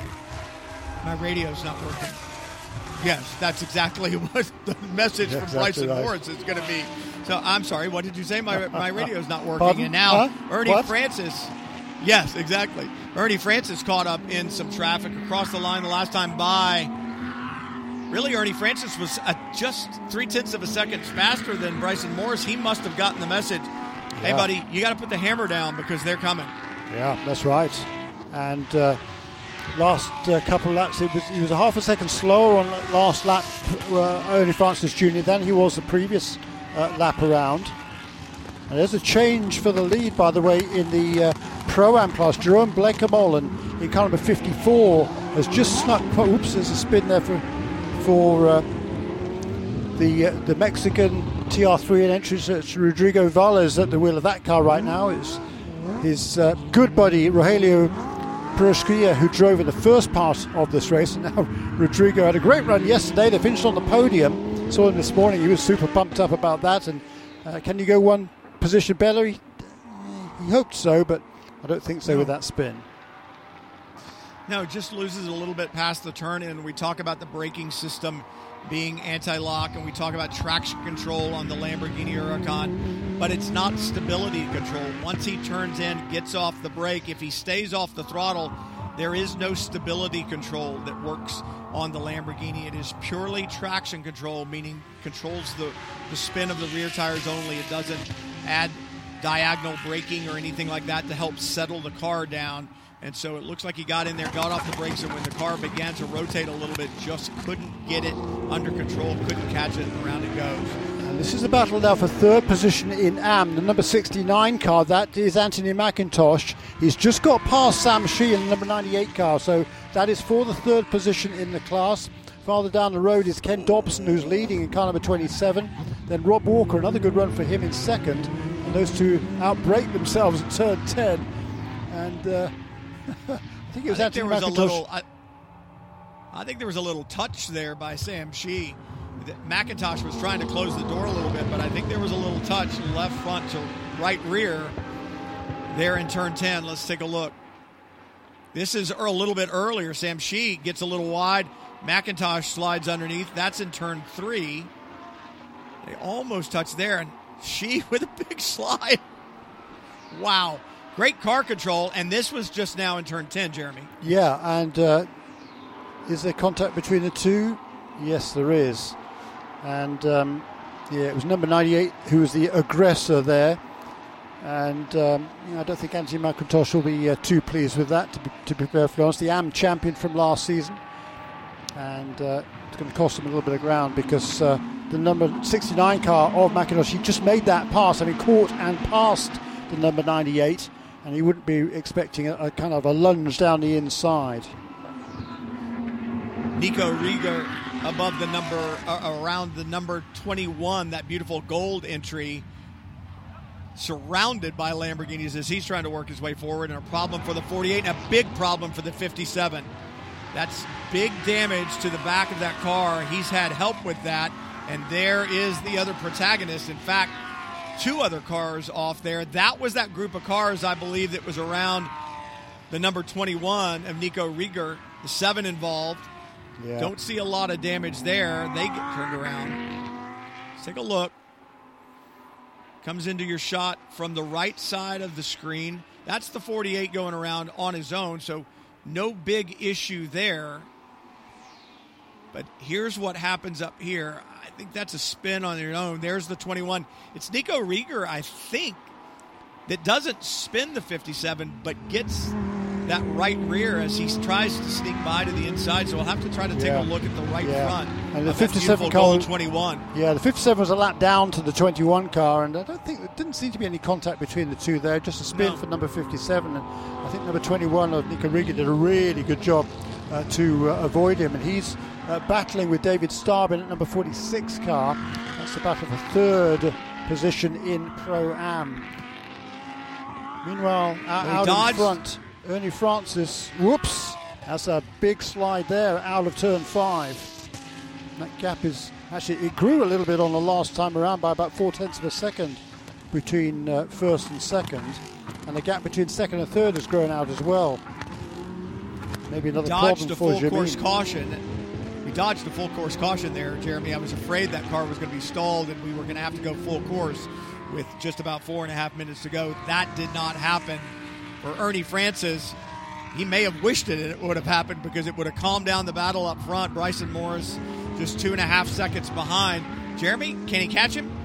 My radio's not working. Yes, that's exactly what the message yeah, from exactly Bryson right. Morris is going to be. So I'm sorry, what did you say? My my radio's not working. Pardon? And now Huh? Ernie What? Francis. Yes, exactly. Ernie Francis caught up in some traffic across the line the last time by. Really, Ernie Francis was uh, just three-tenths of a second faster than Bryson Morris. He must have gotten the message, hey, Yeah. buddy, you got to put the hammer down because they're coming. Yeah, that's right. And uh, last uh, couple of laps, it was, he was a half a second slower on the last lap, uh, Ernie Francis Junior than he was the previous uh, lap around. And there's a change for the lead, by the way, in the uh, Pro-Am class. Jerome Blancamolen in car number fifty-four has just snuck. Oops, there's a spin there for for uh, the uh, the Mexican T R three and entries. It's Rodrigo Valles at the wheel of that car right now. It's his uh, good buddy Rogelio Perezquia, who drove in the first part of this race. And now Rodrigo had a great run yesterday. They finished on the podium. Saw him this morning. He was super pumped up about that. And uh, can you go one position better? He, he hoped so, but I don't think so No. with that spin. No, it just loses a little bit past the turn, and we talk about the braking system being anti-lock, and we talk about traction control on the Lamborghini Huracan, but it's not stability control. Once he turns in, gets off the brake, if he stays off the throttle, there is no stability control that works on the Lamborghini. It is purely traction control, meaning controls the, the spin of the rear tires only. It doesn't add diagonal braking or anything like that to help settle the car down. And so it looks like he got in there, got off the brakes, and when the car began to rotate a little bit, just couldn't get it under control, couldn't catch it, and around it goes. And this is a battle now for third position in A M. The number sixty-nine car, that is Anthony McIntosh. He's just got past Sam Shee in the number ninety-eight car, so that is for the third position in the class. Farther down the road is Ken Dobson, who's leading in car number twenty-seven. Then Rob Walker, another good run for him in second. And those two outbrake themselves at turn ten. And uh, I think it was I think Anthony there was McIntosh. a little. I, I think there was a little touch there by Sam Shee. McIntosh was trying to close the door a little bit, but I think there was a little touch left front to right rear there in turn ten. Let's take a look. This is a little bit earlier. Sam Shee gets a little wide. McIntosh slides underneath. That's in turn three. They almost touched there, and Shee with a big slide. Wow. Great car control, and this was just now in turn ten, Jeremy. Yeah, and uh, is there contact between the two? Yes, there is. And um, yeah, it was number ninety-eight who was the aggressor there. And um, you know, I don't think Anthony McIntosh will be uh, too pleased with that, to be, to be perfectly honest. The A M champion from last season. And uh, it's going to cost him a little bit of ground because uh, the number sixty-nine car of McIntosh, he just made that pass. I mean, caught and passed the number ninety-eight. And he wouldn't be expecting a, a kind of a lunge down the inside. Nico Rieger above the number, uh, around the number twenty-one, that beautiful gold entry, surrounded by Lamborghinis as he's trying to work his way forward, and a problem for the forty-eight and a big problem for the fifty-seven. That's big damage to the back of that car. He's had help with that, and there is the other protagonist. In fact, two other cars off there. That was that group of cars, I believe, that was around the number twenty-one of Nico Rieger, the seven involved. Yeah. Don't see a lot of damage there. They get turned around. Let's take a look. Comes into your shot from the right side of the screen. That's the forty-eight going around on his own, so no big issue there. But here's what happens up here. I think that's a spin on your own. There's the twenty-one. It's Nico Rieger, I think, that doesn't spin the fifty-seven, but gets that right rear as he tries to sneak by to the inside. So we'll have to try to take yeah. a look at the right yeah. front. And the fifty-seven car, gold twenty-one. Yeah, the fifty-seven was a lap down to the twenty-one car, and I don't think there didn't seem to be any contact between the two there. Just a spin no. for number fifty-seven, and I think number twenty-one of Nico Rieger did a really good job uh, to uh, avoid him, and he's uh, battling with David Starbin at number forty-six car. That's the battle for third position in Pro-Am. Meanwhile, out, out in front, Ernie Francis, whoops, that's a big slide there out of turn five. That gap is, actually, it grew a little bit on the last time around by about four-tenths of a second between uh, first and second. And the gap between second and third has grown out as well. Maybe another dodged problem a for full Jamin. course caution. We dodged a full course caution there, Jeremy. I was afraid that car was going to be stalled and we were going to have to go full course with just about four and a half minutes to go. That did not happen for Ernie Francis. He may have wished it it would have happened because it would have calmed down the battle up front. Bryson Morris just two and a half seconds behind. Jeremy, can he catch him?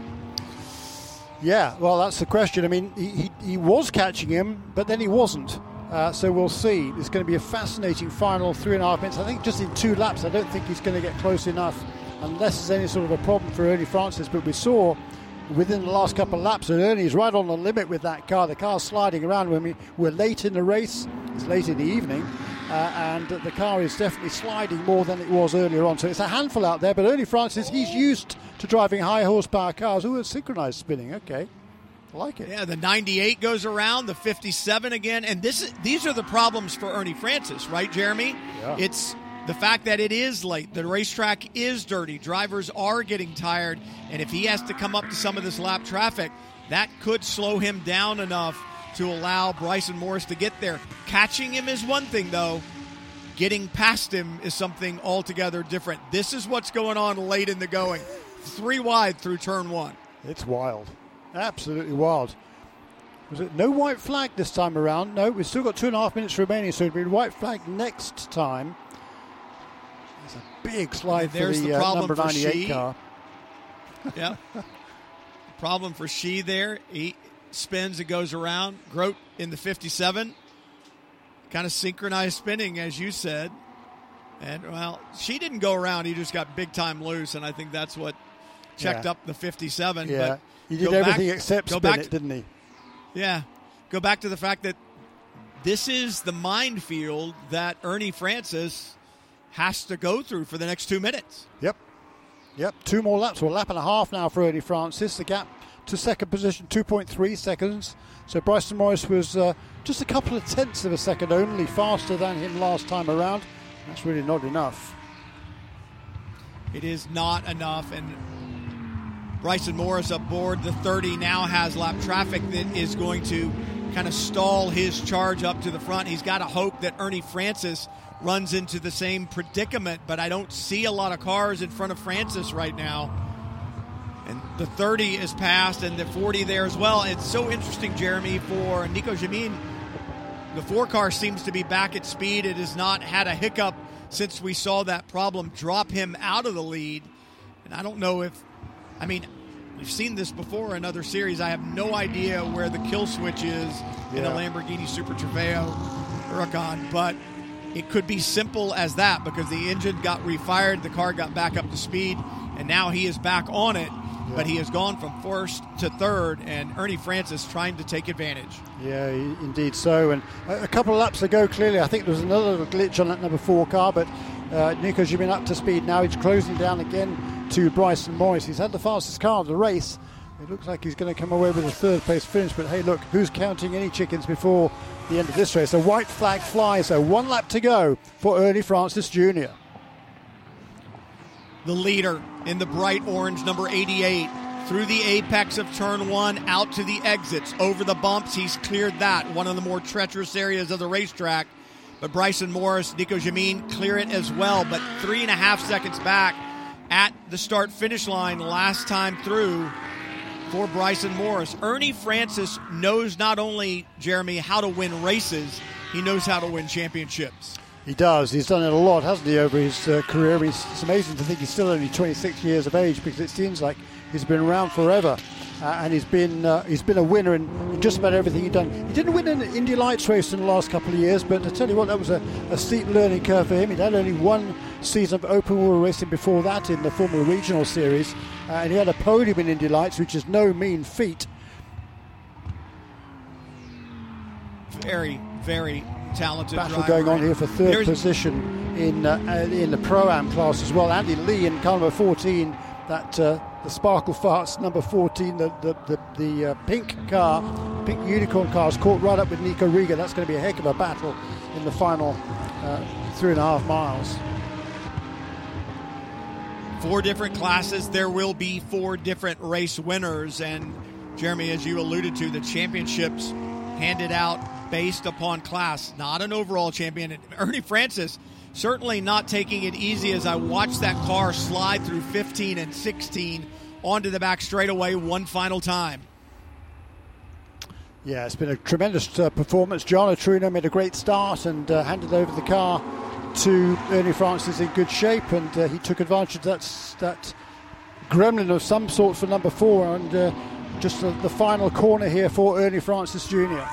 Yeah, well, that's the question. I mean, he, he, he was catching him, but then he wasn't. Uh, so we'll see. It's going to be a fascinating final three and a half minutes. I think just in two laps, I don't think he's going to get close enough unless there's any sort of a problem for Ernie Francis. But we saw within the last couple of laps that Ernie's right on the limit with that car. The car's sliding around when we, we're late in the race. It's late in the evening. Uh, and the car is definitely sliding more than it was earlier on. So it's a handful out there. But Ernie Francis, he's used to driving high horsepower cars. Ooh, it's synchronized spinning. Okay. I like it. Yeah, the ninety-eight goes around, the fifty-seven again. And this is, these are the problems for Ernie Francis, right, Jeremy? Yeah. It's the fact that it is late. The racetrack is dirty. Drivers are getting tired. And if he has to come up to some of this lap traffic, that could slow him down enough to allow Bryson Morris to get there. Catching him is one thing, though. Getting past him is something altogether different. This is what's going on late in the going. Three wide through turn one. It's wild. Absolutely wild. Was it no white flag this time around? No, we've still got two and a half minutes remaining, so it'll be white flag next time. There's a big slide for the, the uh, number ninety-eight car. Yeah. Problem for Shea there. He spins and goes around. Grote in the fifty-seven. Kind of synchronized spinning, as you said. And, well, Shea didn't go around. He just got big time loose, and I think that's what checked yeah. up the fifty-seven. Yeah. But he did everything back, except spin back it, to, didn't he? Yeah. Go back to the fact that this is the minefield that Ernie Francis has to go through for the next two minutes. Yep. Yep. Two more laps. Well, a lap and a half now for Ernie Francis. The gap to second position, two point three seconds. So Bryson Morris was uh, just a couple of tenths of a second only faster than him last time around. That's really not enough. It is not enough, and Bryson Morris aboard the thirty now has lap traffic that is going to kind of stall his charge up to the front. He's got to hope that Ernie Francis runs into the same predicament, but I don't see a lot of cars in front of Francis right now. And the thirty is passed, and the forty there as well. It's so interesting, Jeremy, for Nico Jamin. The four car seems to be back at speed. It has not had a hiccup since we saw that problem drop him out of the lead. And I don't know if, I mean, we've seen this before in other series. I have no idea where the kill switch is yeah. in a Lamborghini Super Trofeo Huracan, but it could be simple as that because the engine got refired, the car got back up to speed, and now he is back on it. Yeah. But he has gone from first to third, and Ernie Francis trying to take advantage. Yeah, indeed so. And a couple of laps ago, clearly, I think there was another little glitch on that number four car, but uh, Nico's been up to speed now. He's closing down again to Bryson Morris. He's had the fastest car of the race. It looks like he's going to come away with a third place finish, but hey, look, who's counting any chickens before the end of this race. A white flag flies, so one lap to go for Ernie Francis Junior The leader in the bright orange, number eighty-eight, through the apex of turn one, out to the exits, over the bumps. He's cleared that, one of the more treacherous areas of the racetrack. But Bryson Morris, Nico Jamin clear it as well, but three and a half seconds back at the start-finish line last time through for Bryson Morris. Ernie Francis knows not only, Jeremy, how to win races, he knows how to win championships. He does. He's done it a lot, hasn't he, over his uh, career? It's, it's amazing to think he's still only twenty-six years of age, because it seems like he's been around forever. Uh, and he's been uh, he's been a winner in, in just about everything he's done. He didn't win an Indy Lights race in the last couple of years, but I tell you what, that was a, a steep learning curve for him. He'd had only one season of open wheel racing before that in the Formula Regional Series, uh, and he had a podium in Indy Lights, which is no mean feat. Very, very talented Battle driver. going on here for third There's, position in uh, in the Pro-Am class as well. Andy Lee in car number fourteen, that uh, the Sparkle Farts number fourteen, the the the, the uh, pink car, pink unicorn car, is caught right up with Nico Riga. That's going to be a heck of a battle in the final uh, three and a half miles. Four different classes. There will be four different race winners. And Jeremy, as you alluded to, the championships handed out based upon class, not an overall champion. And Ernie Francis certainly not taking it easy as I watched that car slide through fifteen and sixteen onto the back straightaway one final time. Yeah, it's been a tremendous uh, performance. Gianno Torino made a great start and uh, handed over the car to Ernie Francis in good shape, and uh, he took advantage of that, that gremlin of some sort for number four, and uh, just the, the final corner here for Ernie Francis Junior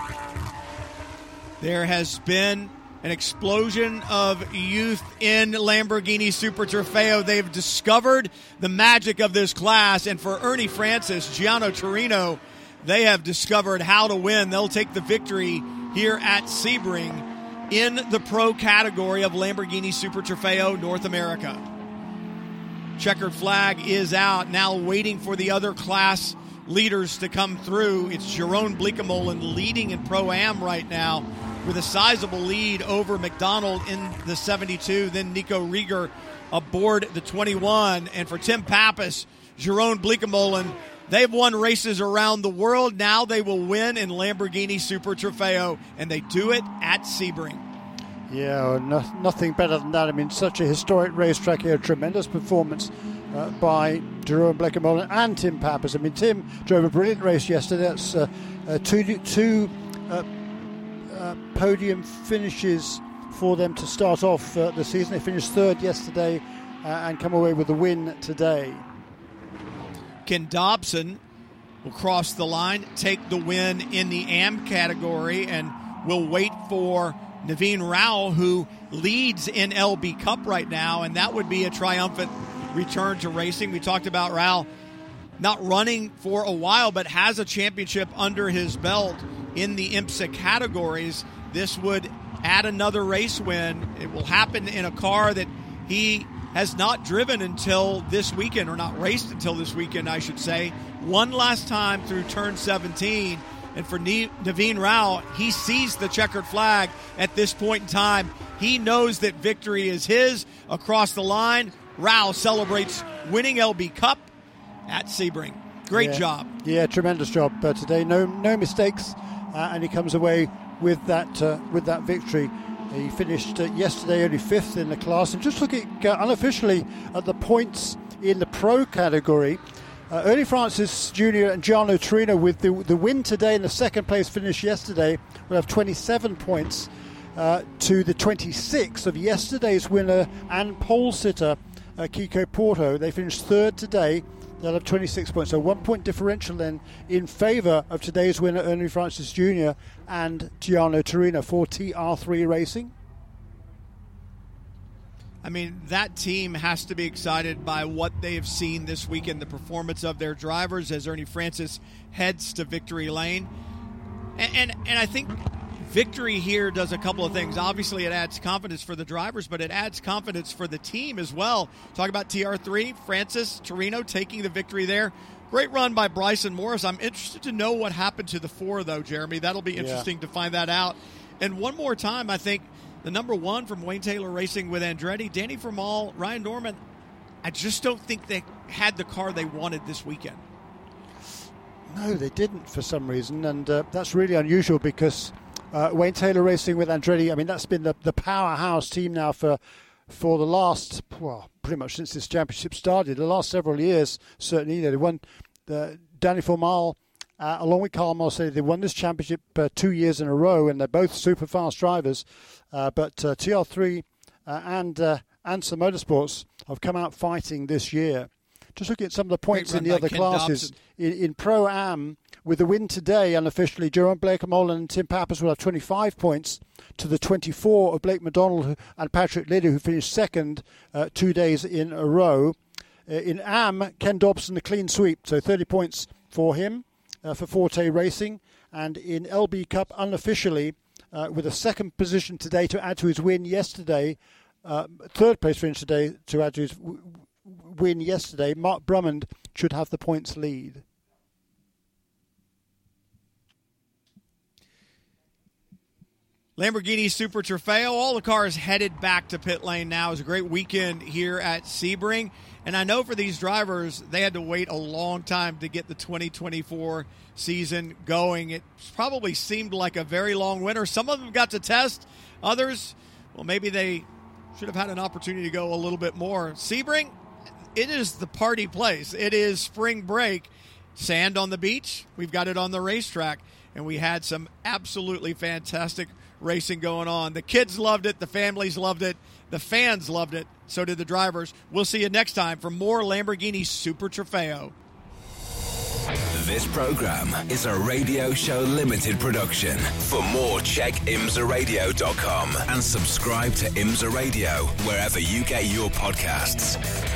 There has been an explosion of youth in Lamborghini Super Trofeo. They've discovered the magic of this class, and for Ernie Francis, Gianno Torino, they have discovered how to win. They'll take the victory here at Sebring in the pro category of Lamborghini Super Trofeo North America. Checkered flag is out, now waiting for the other class leaders to come through. It's Jeroen Bleekemolen leading in Pro-Am right now with a sizable lead over McDonald in the seventy-two, then Nico Rieger aboard the twenty-one. And for Tim Pappas, Jeroen Bleekemolen, they've won races around the world. Now they will win in Lamborghini Super Trofeo, and they do it at Sebring. Yeah, no, nothing better than that. I mean, such a historic racetrack here. Tremendous performance uh, by Jeroen Bleekemolen and Tim Pappas. I mean, Tim drove a brilliant race yesterday. That's uh, uh, two, two uh, uh, podium finishes for them to start off uh, the season. They finished third yesterday uh, and come away with the win today. Ken Dobson will cross the line, take the win in the A M category, and will wait for Naveen Rao, who leads in L B Cup right now, and that would be a triumphant return to racing. We talked about Rao not running for a while, but has a championship under his belt in the IMSA categories. This would add another race win. It will happen in a car that he has not driven until this weekend, or not raced until this weekend, I should say. One last time through turn seventeen. And for Naveen Rao, he sees the checkered flag at this point in time. He knows that victory is his across the line. Rao celebrates winning L B Cup at Sebring. Great yeah. job. Yeah, tremendous job uh, today. No no mistakes, uh, and he comes away with that uh, with that victory. He finished uh, yesterday only fifth in the class. And just looking uh, unofficially at the points in the pro category, Uh, Ernie Francis Junior and Gianno Torino, with the, the win today and the second place finish yesterday, will have twenty-seven points uh, to the twenty-six of yesterday's winner and pole sitter, uh, Kiko Porto. They finished third today. They'll have twenty-six points. So one point differential then in favour of today's winner, Ernie Francis Junior and Gianno Torino for T R three Racing. I mean, that team has to be excited by what they have seen this weekend, the performance of their drivers as Ernie Francis heads to victory lane. And, and, and I think victory here does a couple of things. Obviously, it adds confidence for the drivers, but it adds confidence for the team as well. Talk about T R three, Francis Torino taking the victory there. Great run by Bryson Morris. I'm interested to know what happened to the four, though, Jeremy. That'll be interesting yeah. to find that out. And one more time, I think the number one from Wayne Taylor Racing with Andretti, Danny Formal, Ryan Norman, I just don't think they had the car they wanted this weekend. No, they didn't for some reason, and uh, that's really unusual because uh, Wayne Taylor Racing with Andretti, I mean, that's been the, the powerhouse team now for for the last, well, pretty much since this championship started, the last several years, certainly. You know, they won, uh, Danny Formal, uh, along with Carl Morcelli, they won this championship uh, two years in a row, and they're both super fast drivers. Uh, but uh, T R three uh, and uh, Answer Motorsports have come out fighting this year. Just looking at some of the points in the other Ken classes, in, in Pro-Am, with the win today, unofficially, Jerome Blake-Molan and Tim Pappas will have twenty-five points to the twenty-four of Blake McDonald and Patrick Liddy, who finished second uh, two days in a row. Uh, in A M, Ken Dobson, a clean sweep, so thirty points for him, uh, for Forte Racing. And in L B Cup, unofficially, uh, with a second position today to add to his win yesterday, uh, third place finish today to add to his w- win yesterday, Mark Drummond should have the points lead. Lamborghini Super Trofeo, all the cars headed back to pit lane now. It was a great weekend here at Sebring. And I know for these drivers, they had to wait a long time to get the twenty twenty-four season going. It probably seemed like a very long winter. Some of them got to test. Others, well, maybe they should have had an opportunity to go a little bit more. Sebring, it is the party place. It is spring break. Sand on the beach. We've got it on the racetrack. And we had some absolutely fantastic racing going on. The kids loved it. The families loved it. The fans loved it. So did the drivers. We'll see you next time for more Lamborghini Super Trofeo. This program is a Radio Show Limited production. For more, check imsa radio dot com and subscribe to IMSA Radio wherever you get your podcasts.